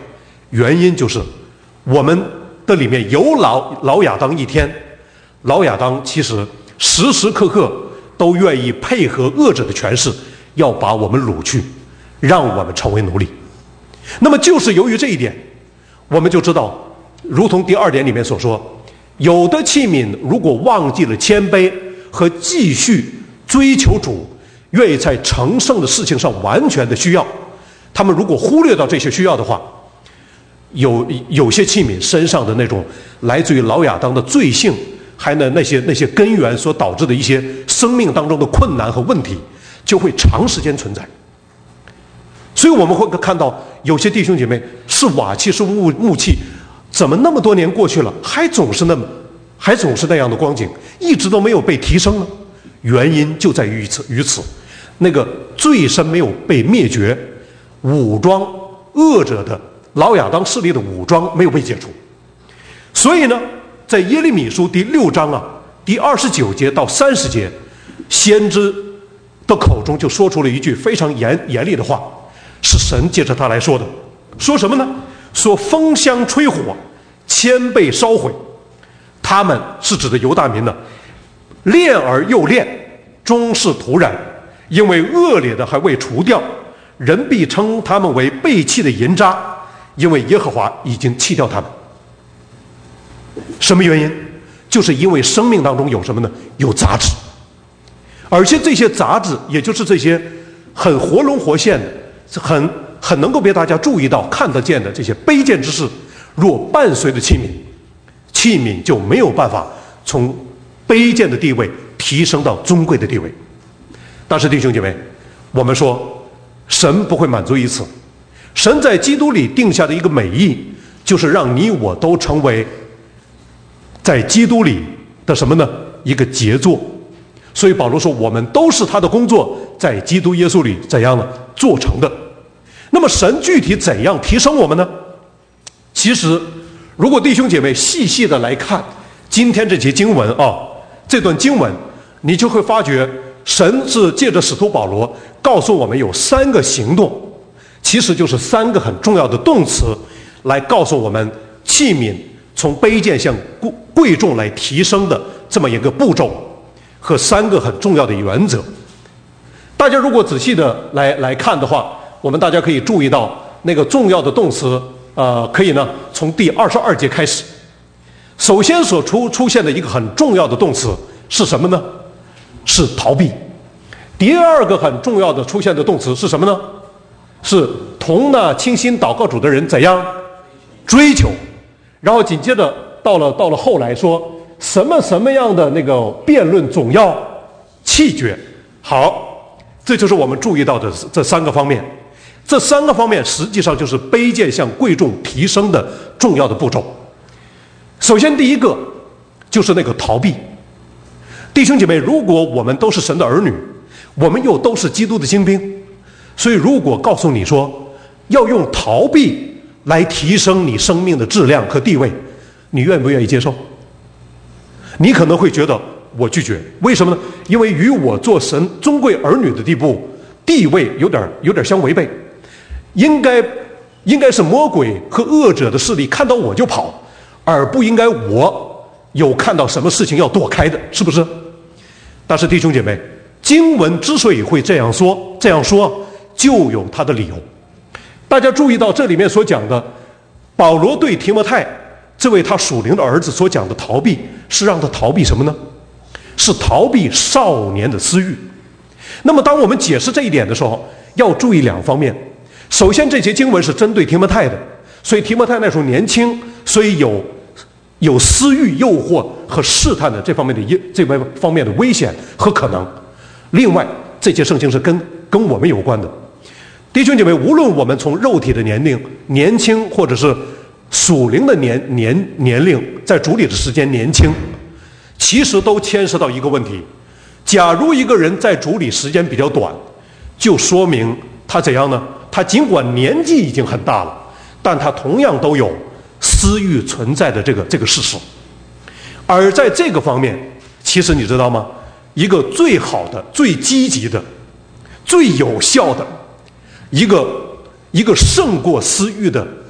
原因就是我们的里面有老老亚当一天，老亚当其实时时刻刻都愿意配合恶者的权势，要把我们掳去，让我们成为奴隶。那么就是由于这一点，我们就知道，如同第二点里面所说，有的器皿如果忘记了谦卑和继续追求主，愿意在成圣的事情上完全的需要，他们如果忽略到这些需要的话，有有些器皿身上的那种来自于老亚当的罪性，还有那些那些根源所导致的一些生命当中的困难和问题，就会长时间存在。所以我们会看到有些弟兄姐妹是瓦器是木木器，怎么那么多年过去了，还总是那么还总是那样的光景，一直都没有被提升呢？原因就在于此于此，那个罪身没有被灭绝，武装恶者的老亚当势力的武装没有被解除。所以呢，在耶利米书第六章啊，第二十九节到三十节，先知的口中就说出了一句非常严严厉的话，是神借着他来说的。说什么呢？说风箱吹火，千被烧毁。他们是指的犹大民呢，炼而又炼，终是徒然，因为恶劣的还未除掉，人必称他们为被弃的银渣，因为耶和华已经弃掉他们。什么原因？就是因为生命当中有什么呢？有杂质，而且这些杂质，也就是这些很活龙活现的、很很能够被大家注意到、看得见的这些卑贱之事，若伴随着器皿，器皿就没有办法从卑贱的地位提升到尊贵的地位。但是弟兄姐妹，我们说神不会满足于此，神在基督里定下的一个美意，就是让你我都成为在基督里的什么呢？一个杰作。所以保罗说，我们都是他的工作，在基督耶稣里怎样呢？做成的。那么神具体怎样提升我们呢？其实如果弟兄姐妹细细的来看今天这节经文啊，这段经文，你就会发觉神是借着使徒保罗告诉我们有三个行动，其实就是三个很重要的动词，来告诉我们器皿从卑贱向贵重来提升的这么一个步骤和三个很重要的原则。大家如果仔细的来来看的话，我们大家可以注意到那个重要的动词，呃，可以呢从第二十二节开始。首先所出出现的一个很重要的动词是什么呢？是逃避。第二个很重要的出现的动词是什么呢？是同那倾心祷告主的人怎样追求。然后紧接着到了到了后来说什么什么样的那个辩论总要弃绝。好，这就是我们注意到的这三个方面。这三个方面实际上就是卑贱向贵重提升的重要的步骤。首先第一个就是那个逃避。弟兄姐妹，如果我们都是神的儿女，我们又都是基督的精兵，所以如果告诉你说要用逃避来提升你生命的质量和地位，你愿不愿意接受？你可能会觉得我拒绝。为什么呢？因为与我做神尊贵儿女的地步地位有点有点相违背。应该应该是魔鬼和恶者的势力看到我就跑，而不应该我有看到什么事情要躲开的，是不是？但是弟兄姐妹，经文之所以会这样说这样说就有它的理由。大家注意到这里面所讲的，保罗对提摩太这位他属灵的儿子所讲的逃避，是让他逃避什么呢？是逃避少年的私欲。那么当我们解释这一点的时候，要注意两方面。首先，这节经文是针对提摩太的，所以提摩太那时候年轻，所以有有私欲、诱惑和试探的这方面的这方面的危险和可能。另外，这节圣经是跟跟我们有关的。弟兄姐妹，无论我们从肉体的年龄年轻，或者是属灵的年年年龄，在主里的时间年轻，其实都牵涉到一个问题：假如一个人在主里时间比较短，就说明他怎样呢？他尽管年纪已经很大了，但他同样都有私欲存在的这个这个事实。而在这个方面，其实你知道吗？一个最好的、最积极的、最有效的一个一个胜过私欲的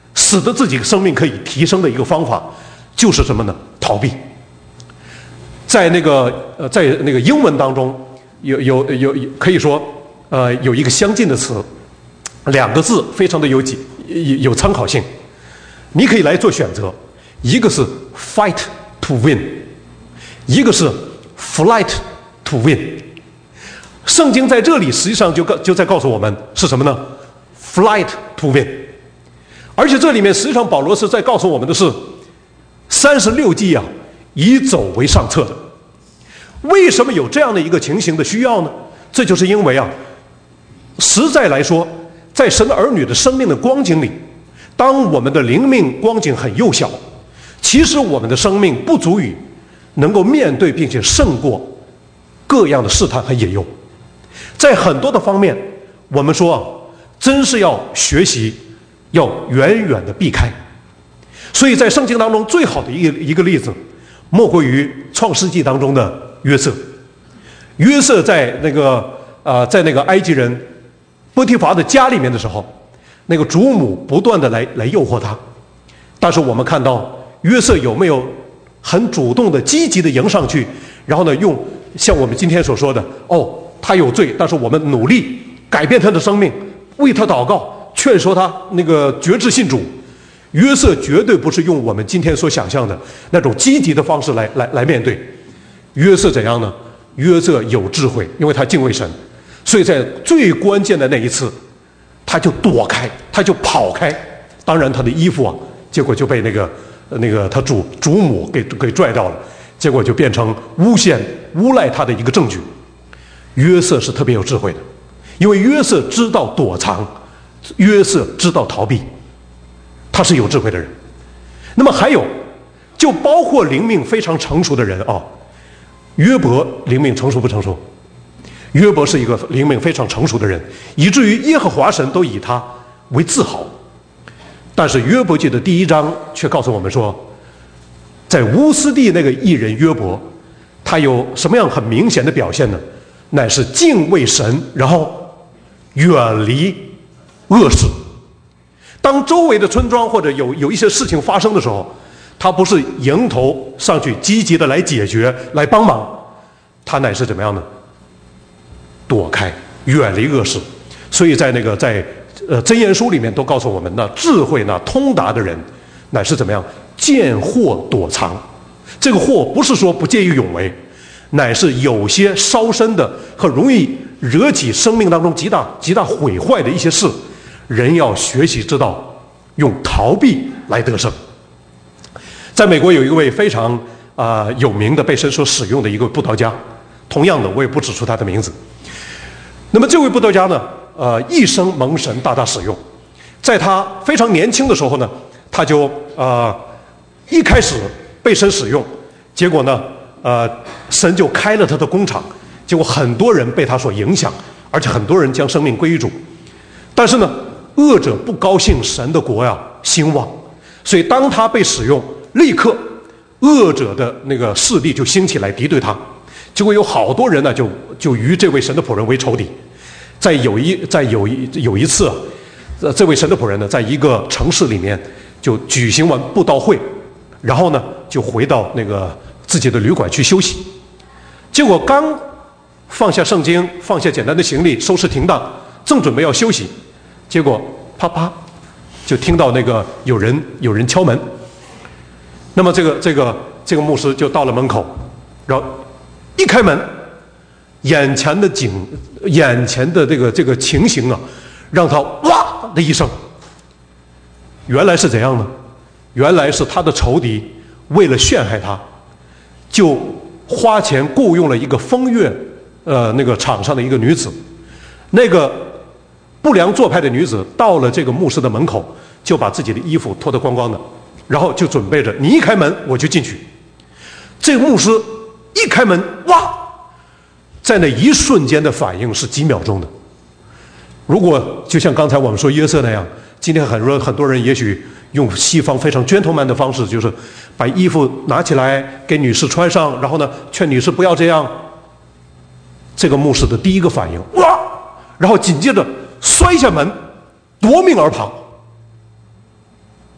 使得自己生命可以提升的一个方法，就是什么呢？逃避。在那个呃，在那个英文当中，有有有有可以说，呃，有一个相近的词，两个字非常的有几有有参考性，你可以来做选择，一个是 fight to win， 一个是 flight to win。圣经在这里实际上就告就在告诉我们是什么呢？ flight to win。而且这里面实际上保罗是在告诉我们的是，三十六计啊，以走为上策的。为什么有这样的一个情形的需要呢？这就是因为啊，实在来说，在神的儿女的生命的光景里，当我们的灵命光景很幼小，其实我们的生命不足以能够面对并且胜过各样的试探和引诱。在很多的方面，我们说啊，真是要学习，要远远的避开。所以在圣经当中最好的一个一个例子，莫过于创世纪当中的约瑟。约瑟在那个啊、呃，在那个埃及人波提乏的家里面的时候，那个主母不断的来来诱惑他，但是我们看到约瑟有没有很主动的、积极的迎上去，然后呢，用像我们今天所说的，哦，他有罪，但是我们努力改变他的生命，为他祷告，劝说他那个决志信主。约瑟绝对不是用我们今天所想象的那种积极的方式来来来面对。约瑟怎样呢？约瑟有智慧，因为他敬畏神，所以在最关键的那一次，他就躲开，他就跑开。当然，他的衣服啊，结果就被那个那个他主主母给给拽到了，结果就变成诬陷、诬赖他的一个证据。约瑟是特别有智慧的，因为约瑟知道躲藏，约瑟知道逃避。他是有智慧的人。那么还有，就包括灵命非常成熟的人啊。约伯灵命成熟不成熟？约伯是一个灵命非常成熟的人，以至于耶和华神都以他为自豪。但是约伯记的第一章却告诉我们说，在乌斯地那个艺人约伯，他有什么样很明显的表现呢？乃是敬畏神，然后远离恶事。当周围的村庄或者有有一些事情发生的时候，他不是迎头上去积极的来解决、来帮忙，他乃是怎么样呢？躲开，远离恶事。所以在那个在呃箴言书里面都告诉我们，那智慧、那通达的人，乃是怎么样？见祸躲藏。这个祸不是说不见义勇为，乃是有些烧身的和容易惹起生命当中极大极大毁坏的一些事。人要学习知道用逃避来得胜。在美国有一位非常啊、呃、有名的被神所使用的一个布道家，同样的我也不指出他的名字。那么这位布道家呢，呃，一生蒙神大大使用。在他非常年轻的时候呢，他就啊、呃、一开始被神使用，结果呢，呃，神就开了他的工厂，结果很多人被他所影响，而且很多人将生命归于主。但是呢，恶者不高兴神的国呀兴旺，所以当他被使用，立刻恶者的那个势力就兴起来敌对他，结果有好多人呢就就与这位神的仆人为仇敌。在有一在有一有一次，呃，这位神的仆人呢，在一个城市里面就举行完布道会，然后呢就回到那个自己的旅馆去休息。结果刚放下圣经，放下简单的行李，收拾停当，正准备要休息，结果啪啪就听到那个有人有人敲门。那么这个这个这个牧师就到了门口，然后一开门，眼前的景眼前的这个这个情形啊，让他哇的一声。原来是怎样呢？原来是他的仇敌为了陷害他，就花钱雇佣了一个风月呃那个场上的一个女子。那个不良做派的女子到了这个牧师的门口，就把自己的衣服脱得光光的，然后就准备着你一开门我就进去。这个牧师一开门，哇，在那一瞬间的反应是几秒钟的。如果就像刚才我们说约瑟那样，今天很多很多人也许用西方非常 gentleman 的方式，就是把衣服拿起来给女士穿上，然后呢劝女士不要这样。这个牧师的第一个反应，哇，然后紧接着摔下门夺命而跑。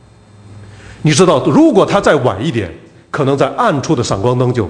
你知道，如果他再晚一点，可能在暗处的闪光灯就，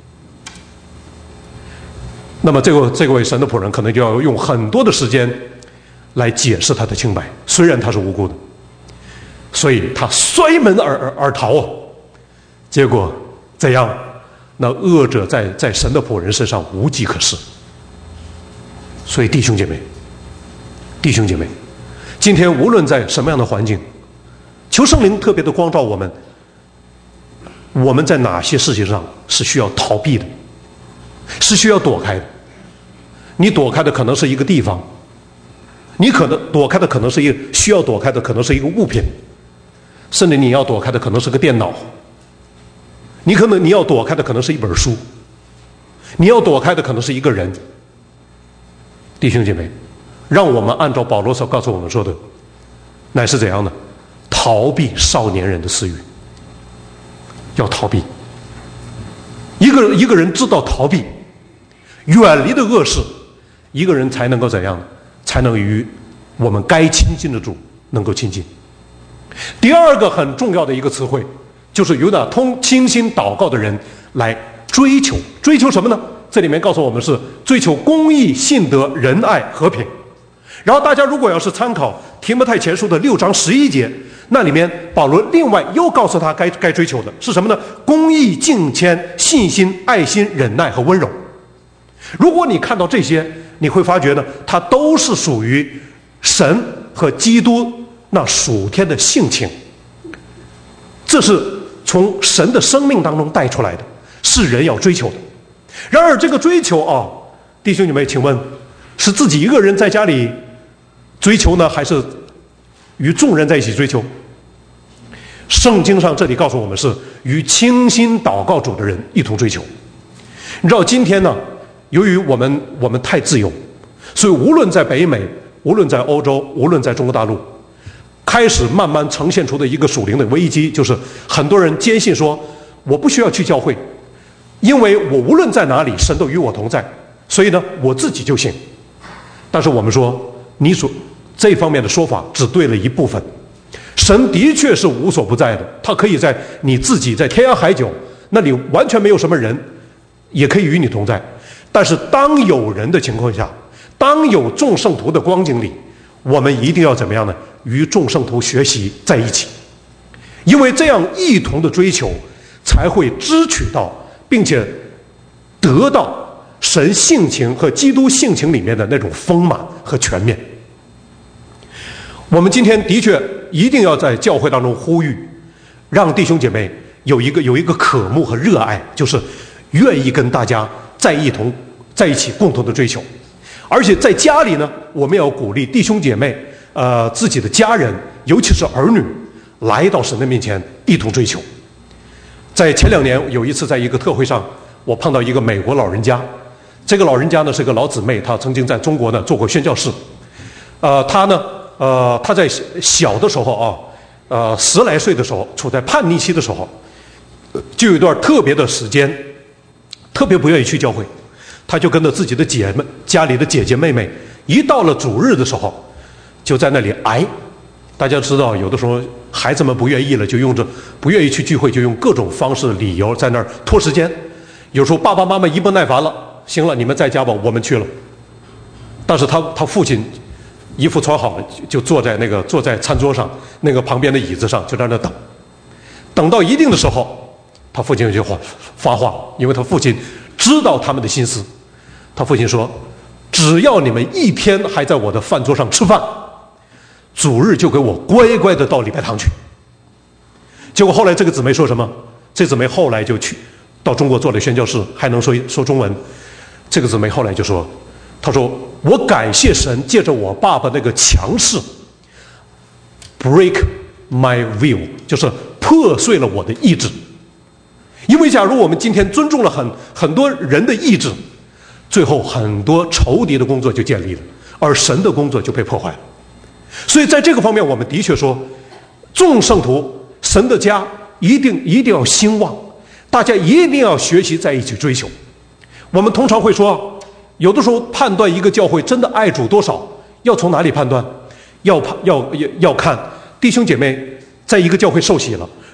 那么这个这位神的仆人可能就要用很多的时间来解释他的清白，虽然他是无辜的，所以他摔门而而而逃啊。结果怎样？那恶者在在神的仆人身上无计可施。所以弟兄姐妹，弟兄姐妹，今天无论在什么样的环境，求圣灵特别的光照我们，我们在哪些事情上是需要逃避的，是需要躲开的。你躲开的可能是一个地方，你可能躲开的可能是一个需要躲开的可能是一个物品，甚至你要躲开的可能是个电脑，你可能你要躲开的可能是一本书，你要躲开的可能是一个人。弟兄姐妹，让我们按照保罗所告诉我们说的，乃是怎样的？逃避少年人的私欲，要逃避。一个一个人知道逃避，远离的恶事，一个人才能够怎样？才能与我们该亲近的主能够亲近。第二个很重要的一个词汇，就是由那通清心祷告的人来追求。追求什么呢？这里面告诉我们是追求公义、信德、仁爱、和平。然后大家如果要是参考提摩太前书的六章十一节，那里面保罗另外又告诉他该该追求的是什么呢？公义、敬谦、信心、爱心、忍耐和温柔。如果你看到这些，你会发觉呢，它都是属于神和基督那属天的性情，这是从神的生命当中带出来的，是人要追求的。然而这个追求啊，弟兄姐妹，请问是自己一个人在家里追求呢，还是与众人在一起追求？圣经上这里告诉我们是与倾心祷告主的人一同追求。你知道今天呢，由于我们我们太自由，所以无论在北美，无论在欧洲，无论在中国大陆，开始慢慢呈现出的一个属灵的危机，就是很多人坚信说，我不需要去教会，因为我无论在哪里，神都与我同在，所以呢，我自己就行。但是我们说，你所这方面的说法只对了一部分。神的确是无所不在的，他可以在你自己在天涯海角那里完全没有什么人，也可以与你同在。但是当有人的情况下，当有众圣徒的光景里，我们一定要怎么样呢？与众圣徒学习在一起，因为这样一同的追求，才会支取到并且得到神性情和基督性情里面的那种丰满和全面。我们今天的确一定要在教会当中呼吁，让弟兄姐妹有一个有一个渴慕和热爱，就是愿意跟大家在一同在一起共同的追求。而且在家里呢，我们要鼓励弟兄姐妹，呃，自己的家人，尤其是儿女，来到神的面前一同追求。在前两年有一次在一个特会上，我碰到一个美国老人家，这个老人家呢是个老姊妹，她曾经在中国呢做过宣教士。呃，她呢，呃，她在小的时候啊，呃，十来岁的时候，处在叛逆期的时候，就有一段特别的时间，特别不愿意去教会。他就跟着自己的姐妹家里的姐姐妹妹，一到了主日的时候，就在那里挨。大家知道，有的时候孩子们不愿意了，就用着不愿意去聚会，就用各种方式理由在那儿拖时间。有时候爸爸妈妈一不耐烦了，行了，你们在家吧，我们去了。但是他他父亲衣服穿好了，就坐在那个坐在餐桌上那个旁边的椅子上，就在那等。等到一定的时候，他父亲就发发话，因为他父亲知道他们的心思。他父亲说，只要你们一天还在我的饭桌上吃饭，主日就给我乖乖的到礼拜堂去。结果后来这个姊妹说什么？这姊妹后来就去到中国做了宣教士，还能说说中文。这个姊妹后来就说，她说，我感谢神借着我爸爸那个强势 break my will， 就是破碎了我的意志。因为假如我们今天尊重了很很多人的意志，最后很多仇敌的工作就建立了，而神的工作就被破坏了。所以在这个方面，我们的确说，众圣徒神的家一定一定要兴旺，大家一定要学习在一起追求。我们通常会说，有的时候判断一个教会真的爱主多少，要从哪里判断？要要要要看弟兄姐妹在一个教会受洗了，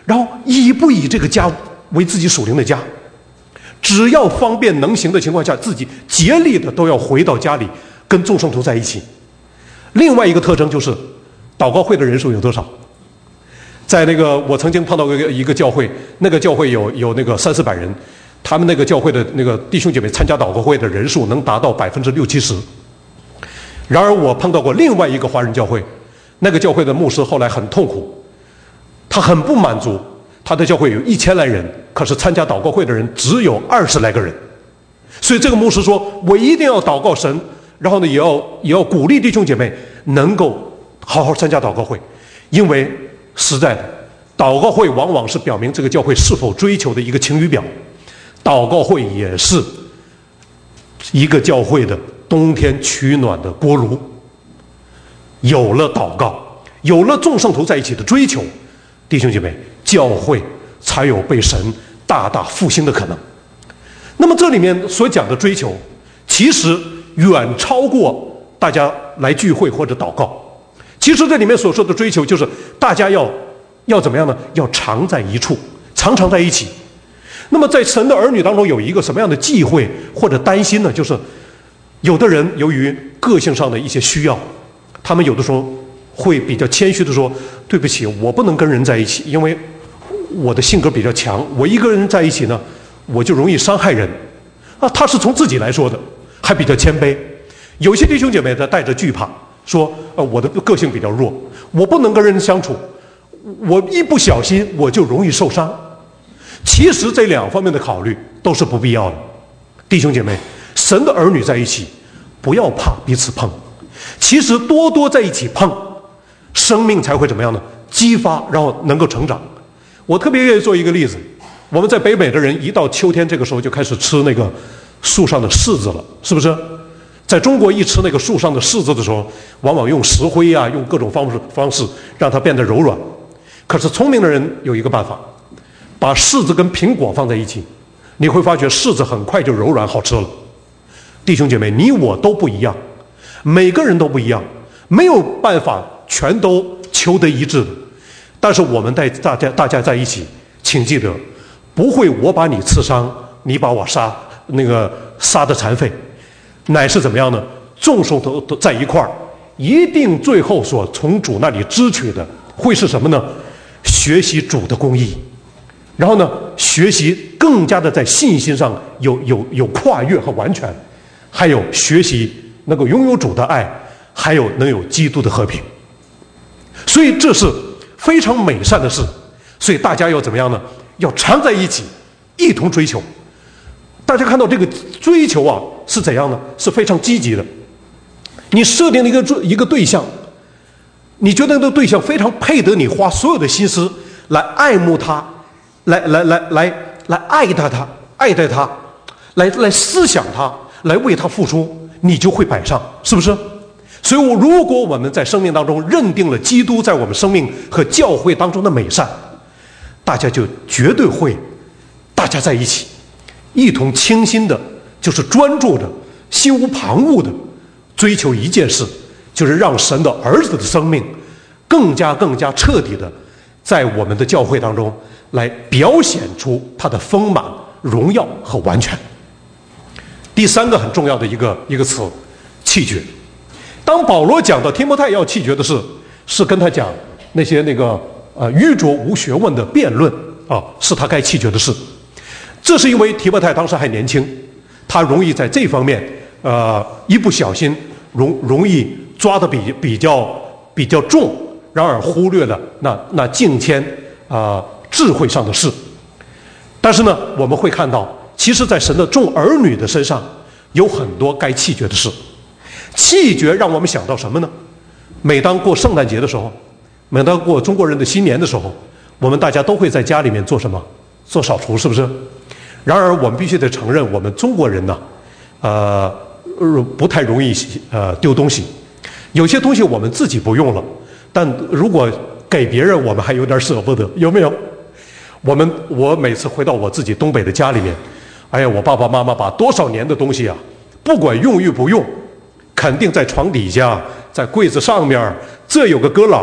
然后以不以这个家为自己属灵的家，只要方便能行的情况下，自己竭力的都要回到家里跟众圣徒在一起。另外一个特征就是祷告会的人数有多少。在那个我曾经碰到过一个一个教会，那个教会有有那个三四百人，他们那个教会的那个弟兄姐妹参加祷告会的人数能达到百分之六七十。然而我碰到过另外一个华人教会，那个教会的牧师后来很痛苦，他很不满足，他的教会有一千来人，可是参加祷告会的人只有二十来个人。所以这个牧师说，我一定要祷告神，然后呢也要也要鼓励弟兄姐妹能够好好参加祷告会，因为实在的，祷告会往往是表明这个教会是否追求的一个晴雨表，祷告会也是一个教会的冬天取暖的锅炉。有了祷告，有了众圣徒在一起的追求，弟兄姐妹，教会才有被神大大复兴的可能。那么这里面所讲的追求，其实远超过大家来聚会或者祷告。其实这里面所说的追求，就是大家要要怎么样呢？要常在一处，常常在一起。那么在神的儿女当中有一个什么样的忌讳或者担心呢？就是有的人由于个性上的一些需要，他们有的时候会比较谦虚的说，对不起，我不能跟人在一起，因为我的性格比较强，我一个人在一起呢，我就容易伤害人啊。他是从自己来说的，还比较谦卑。有些弟兄姐妹在带着惧怕说，呃，我的个性比较弱，我不能跟人相处，我一不小心我就容易受伤。其实这两方面的考虑都是不必要的。弟兄姐妹，神的儿女在一起，不要怕彼此碰，其实多多在一起碰，生命才会怎么样呢？激发，然后能够成长。我特别愿意做一个例子，我们在北美的人一到秋天这个时候就开始吃那个树上的柿子了，是不是？在中国一吃那个树上的柿子的时候，往往用石灰啊，用各种方式方式让它变得柔软。可是聪明的人有一个办法，把柿子跟苹果放在一起，你会发觉柿子很快就柔软好吃了。弟兄姐妹，你我都不一样，每个人都不一样，没有办法全都求得一致的。但是我们带大家大家在一起，请记得，不会我把你刺伤，你把我杀那个杀得残废，乃是怎么样呢？众圣徒都在一块儿，一定最后所从主那里支取的会是什么呢？学习主的公义，然后呢，学习更加的在信心上有有有跨越和完全，还有学习能够拥有主的爱，还有能有基督的和平。所以这是非常美善的事，所以大家要怎么样呢？要常在一起，一同追求。大家看到这个追求啊是怎样呢？是非常积极的。你设定了一个一个对象，你觉得那个对象非常配得你花所有的心思来爱慕他，来来来来来爱戴他，爱戴他，来来思想他，来为他付出，你就会摆上，是不是？所以我如果我们在生命当中认定了基督在我们生命和教会当中的美善，大家就绝对会大家在一起一同倾心的，就是专注的，心无旁骛的追求一件事，就是让神的儿子的生命更加更加彻底的在我们的教会当中来表现出他的丰满、荣耀和完全。第三个很重要的一个一个词，弃绝。当保罗讲到提摩太要弃绝的事，是跟他讲那些那个呃愚拙无学问的辩论啊，是他该弃绝的事。这是因为提摩太当时还年轻，他容易在这方面呃一不小心容容易抓得比比较比较重，然而忽略了那那敬谦啊、呃、智慧上的事。但是呢，我们会看到，其实在神的众儿女的身上有很多该弃绝的事。弃绝让我们想到什么呢？每当过圣诞节的时候，每当过中国人的新年的时候，我们大家都会在家里面做什么？做扫除，是不是？然而我们必须得承认，我们中国人呢，呃，不太容易呃丢东西。有些东西我们自己不用了，但如果给别人，我们还有点舍不得，有没有？我们我每次回到我自己东北的家里面，哎呀，我爸爸妈妈把多少年的东西啊，不管用与不用，肯定在床底下，在柜子上面，这有个搁栏，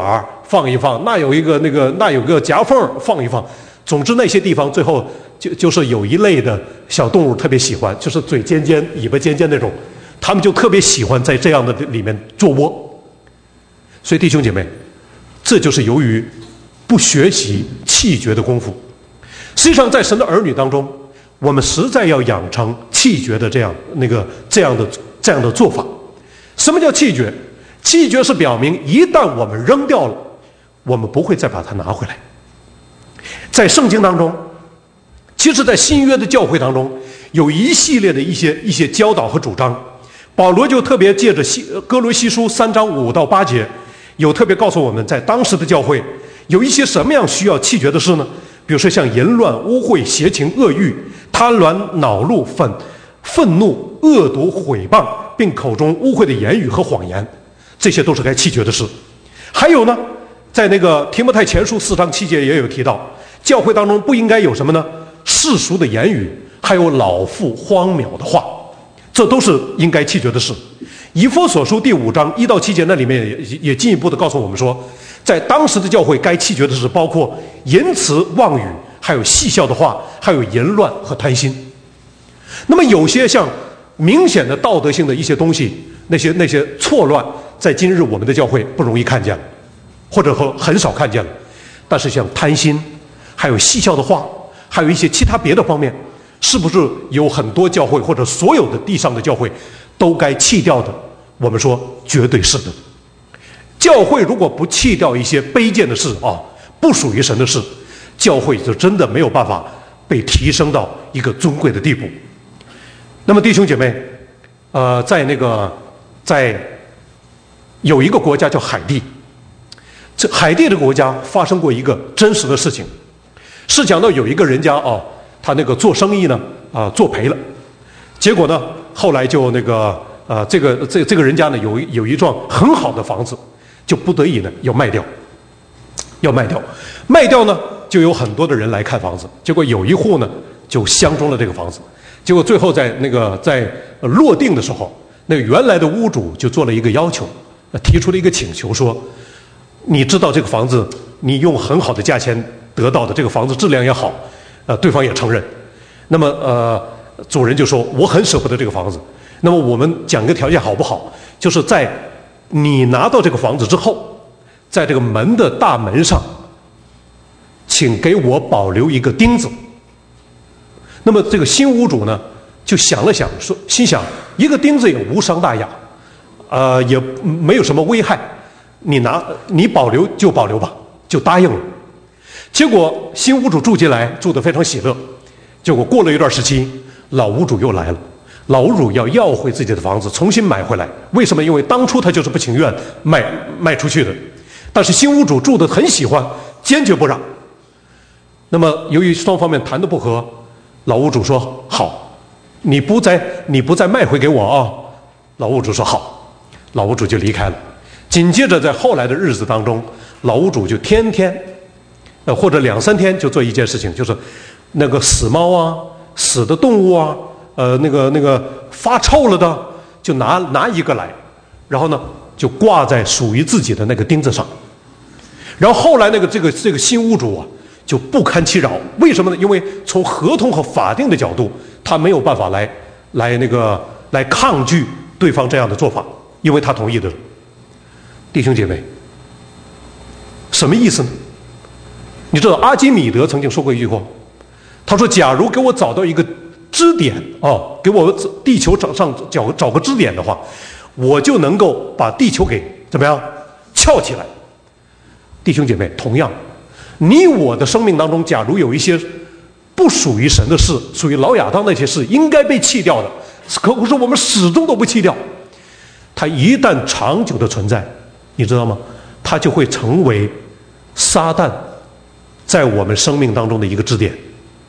放一放，那有一个那个那有个夹缝放一放。总之那些地方最后就就是有一类的小动物特别喜欢，就是嘴尖尖、尾巴尖尖那种，他们就特别喜欢在这样的里面做窝。所以弟兄姐妹，这就是由于不学习气绝的功夫。实际上在神的儿女当中，我们实在要养成气绝的这样那个这样的这样的做法。什么叫气绝？气绝是表明一旦我们扔掉了，我们不会再把它拿回来。在圣经当中，其实在新约的教会当中，有一系列的一些一些教导和主张。保罗就特别借着西哥罗西书三章五到八节，有特别告诉我们，在当时的教会有一些什么样需要气绝的事呢？比如说像淫乱、污秽、邪情、恶欲、贪婪、恼怒、愤愤怒、恶毒、毁谤，并口中污秽的言语和谎言，这些都是该气绝的事。还有呢，在那个提摩太前书四章七节也有提到，教会当中不应该有什么呢？世俗的言语，还有老妇荒谬的话，这都是应该气绝的事。以弗所书第五章一到七节那里面也也进一步的告诉我们说，在当时的教会该气绝的事包括淫词妄语，还有戏笑的话，还有淫乱和贪心。那么有些像明显的道德性的一些东西，那些那些错乱，在今日我们的教会不容易看见了，或者说很少看见了。但是像贪心，还有戏笑的话，还有一些其他别的方面，是不是有很多教会或者所有的地上的教会都该弃掉的？我们说绝对是的。教会如果不弃掉一些卑贱的事啊，不属于神的事，教会就真的没有办法被提升到一个尊贵的地步。那么弟兄姐妹，呃，在那个在有一个国家叫海地，这海地的国家发生过一个真实的事情，是讲到有一个人家哦，他那个做生意呢啊、呃、做赔了，结果呢后来就那个呃这个这这个人家呢有有一幢很好的房子，就不得已呢要卖掉，要卖掉，卖掉呢就有很多的人来看房子，结果有一户呢就相中了这个房子，结果最后在那个在落定的时候，那个原来的屋主就做了一个要求，提出了一个请求说，你知道这个房子你用很好的价钱得到的，这个房子质量也好，呃，对方也承认。那么呃，主人就说我很舍不得这个房子，那么我们讲个条件好不好？就是在你拿到这个房子之后，在这个门的大门上，请给我保留一个钉子。那么这个新屋主呢，就想了想，说心想一个钉子也无伤大雅，呃，也没有什么危害，你拿你保留就保留吧，就答应了。结果新屋主住进来，住得非常喜乐。结果过了一段时期，老屋主又来了，老屋主要要回自己的房子，重新买回来。为什么？因为当初他就是不情愿卖卖出去的，但是新屋主住得很喜欢，坚决不让。那么由于双方面谈得不和，老屋主说好，你不再你不再卖回给我啊。老屋主说好，老屋主就离开了。紧接着在后来的日子当中，老屋主就天天呃或者两三天就做一件事情，就是那个死猫啊、死的动物啊，呃那个那个发臭了的，就拿拿一个来，然后呢就挂在属于自己的那个钉子上。然后后来那个这个这个新屋主啊就不堪其扰，为什么呢？因为从合同和法定的角度，他没有办法来来那个来抗拒对方这样的做法，因为他同意的。弟兄姐妹，什么意思呢？你知道阿基米德曾经说过一句话，他说假如给我找到一个支点哦，给我地球上找找个支点的话，我就能够把地球给怎么样翘起来。弟兄姐妹，同样你我的生命当中，假如有一些不属于神的事，属于老亚当那些事应该被弃掉的，可是我们始终都不弃掉，它一旦长久的存在，你知道吗？它就会成为撒旦在我们生命当中的一个支点。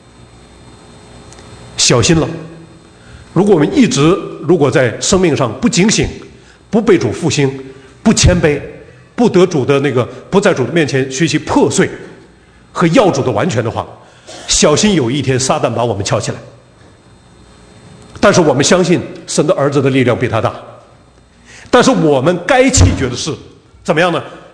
小心了，如果我们一直如果在生命上不警醒，不被主复兴，不谦卑，不得主的那个不在主的面前学习破碎和要主的完全的话，小心有一天撒旦把我们撬起来。但是我们相信神的儿子的力量比他大，但是我们该弃绝的事怎么样呢？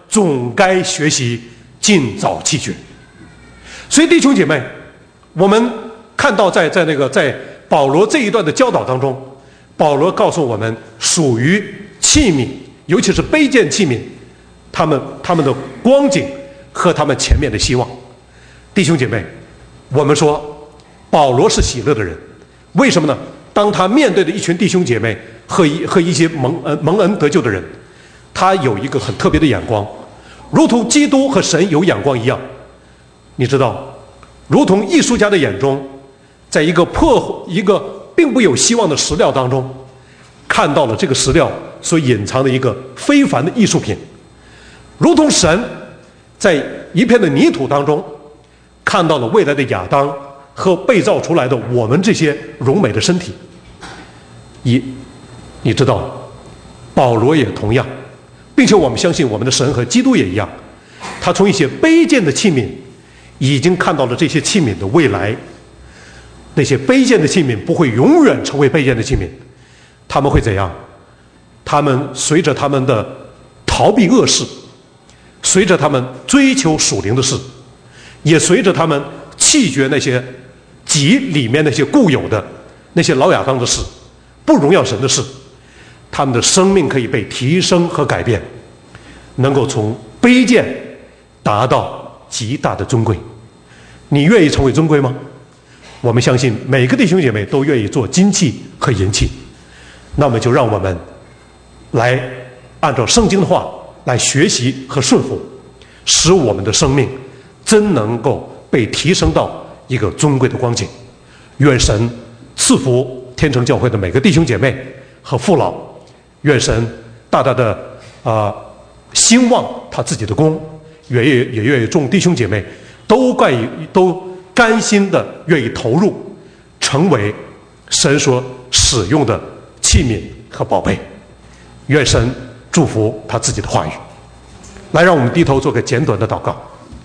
总该学习尽早弃绝。所以弟兄姐妹，我们看到在在那个在保罗这一段的教导当中，保罗告诉我们，属于器皿，尤其是卑贱器皿，他们他们的光景和他们前面的希望。弟兄姐妹，我们说保罗是喜乐的人，为什么呢？当他面对的一群弟兄姐妹和一和一些蒙恩蒙恩得救的人，他有一个很特别的眼光，如同基督和神有眼光一样。你知道，如同艺术家的眼中，在一个破一个并不有希望的石料当中，看到了这个石料所隐藏的一个非凡的艺术品，如同神在一片的泥土当中看到了未来的亚当和被造出来的我们这些荣美的身体。一，你知道，保罗也同样，并且我们相信我们的神和基督也一样，他从一些卑贱的器皿已经看到了这些器皿的未来。那些卑贱的器皿不会永远成为卑贱的器皿，他们会怎样？他们随着他们的逃避恶事，随着他们追求属灵的事，也随着他们弃绝那些己里面那些固有的那些老亚当的事，不荣耀神的事，他们的生命可以被提升和改变，能够从卑贱达到极大的尊贵。你愿意成为尊贵吗？我们相信每个弟兄姐妹都愿意做金器和银器，那么就让我们来按照圣经的话来学习和顺服，使我们的生命真能够被提升到一个尊贵的光景。愿神赐福天成教会的每个弟兄姐妹和父老，愿神大大的啊、呃、兴旺他自己的功，也也也愿意众弟兄姐妹都愿意都甘心的愿意投入，成为神所使用的器皿和宝贝。愿神祝福他自己的话语。来，让我们低头做个简短的祷告。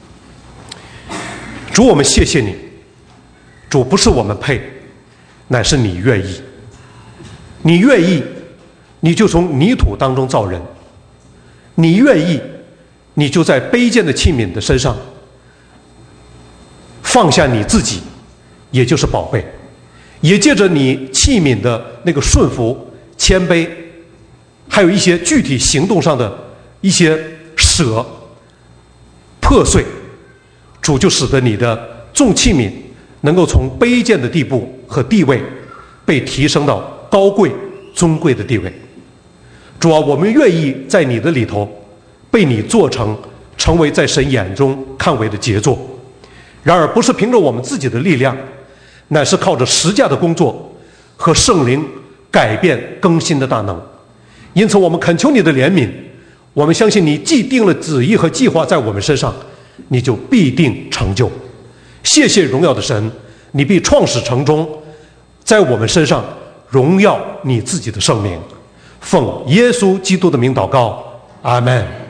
主，我们谢谢你。主，不是我们配，乃是你愿意。你愿意，你就从泥土当中造人；你愿意，你就在卑贱的器皿的身上放下你自己，也就是宝贝，也借着你器皿的那个顺服、谦卑，还有一些具体行动上的一些舍、破碎，主就使得你的众器皿能够从卑贱的地步和地位被提升到高贵、尊贵的地位。主啊，我们愿意在你的里头被你做成，成为在神眼中看为的杰作。然而不是凭着我们自己的力量，乃是靠着十架的工作和圣灵改变更新的大能。因此我们恳求你的怜悯，我们相信你既定了旨意和计划在我们身上，你就必定成就。谢谢荣耀的神，你必创始成终，在我们身上荣耀你自己的圣名。奉耶稣基督的名祷告，阿们。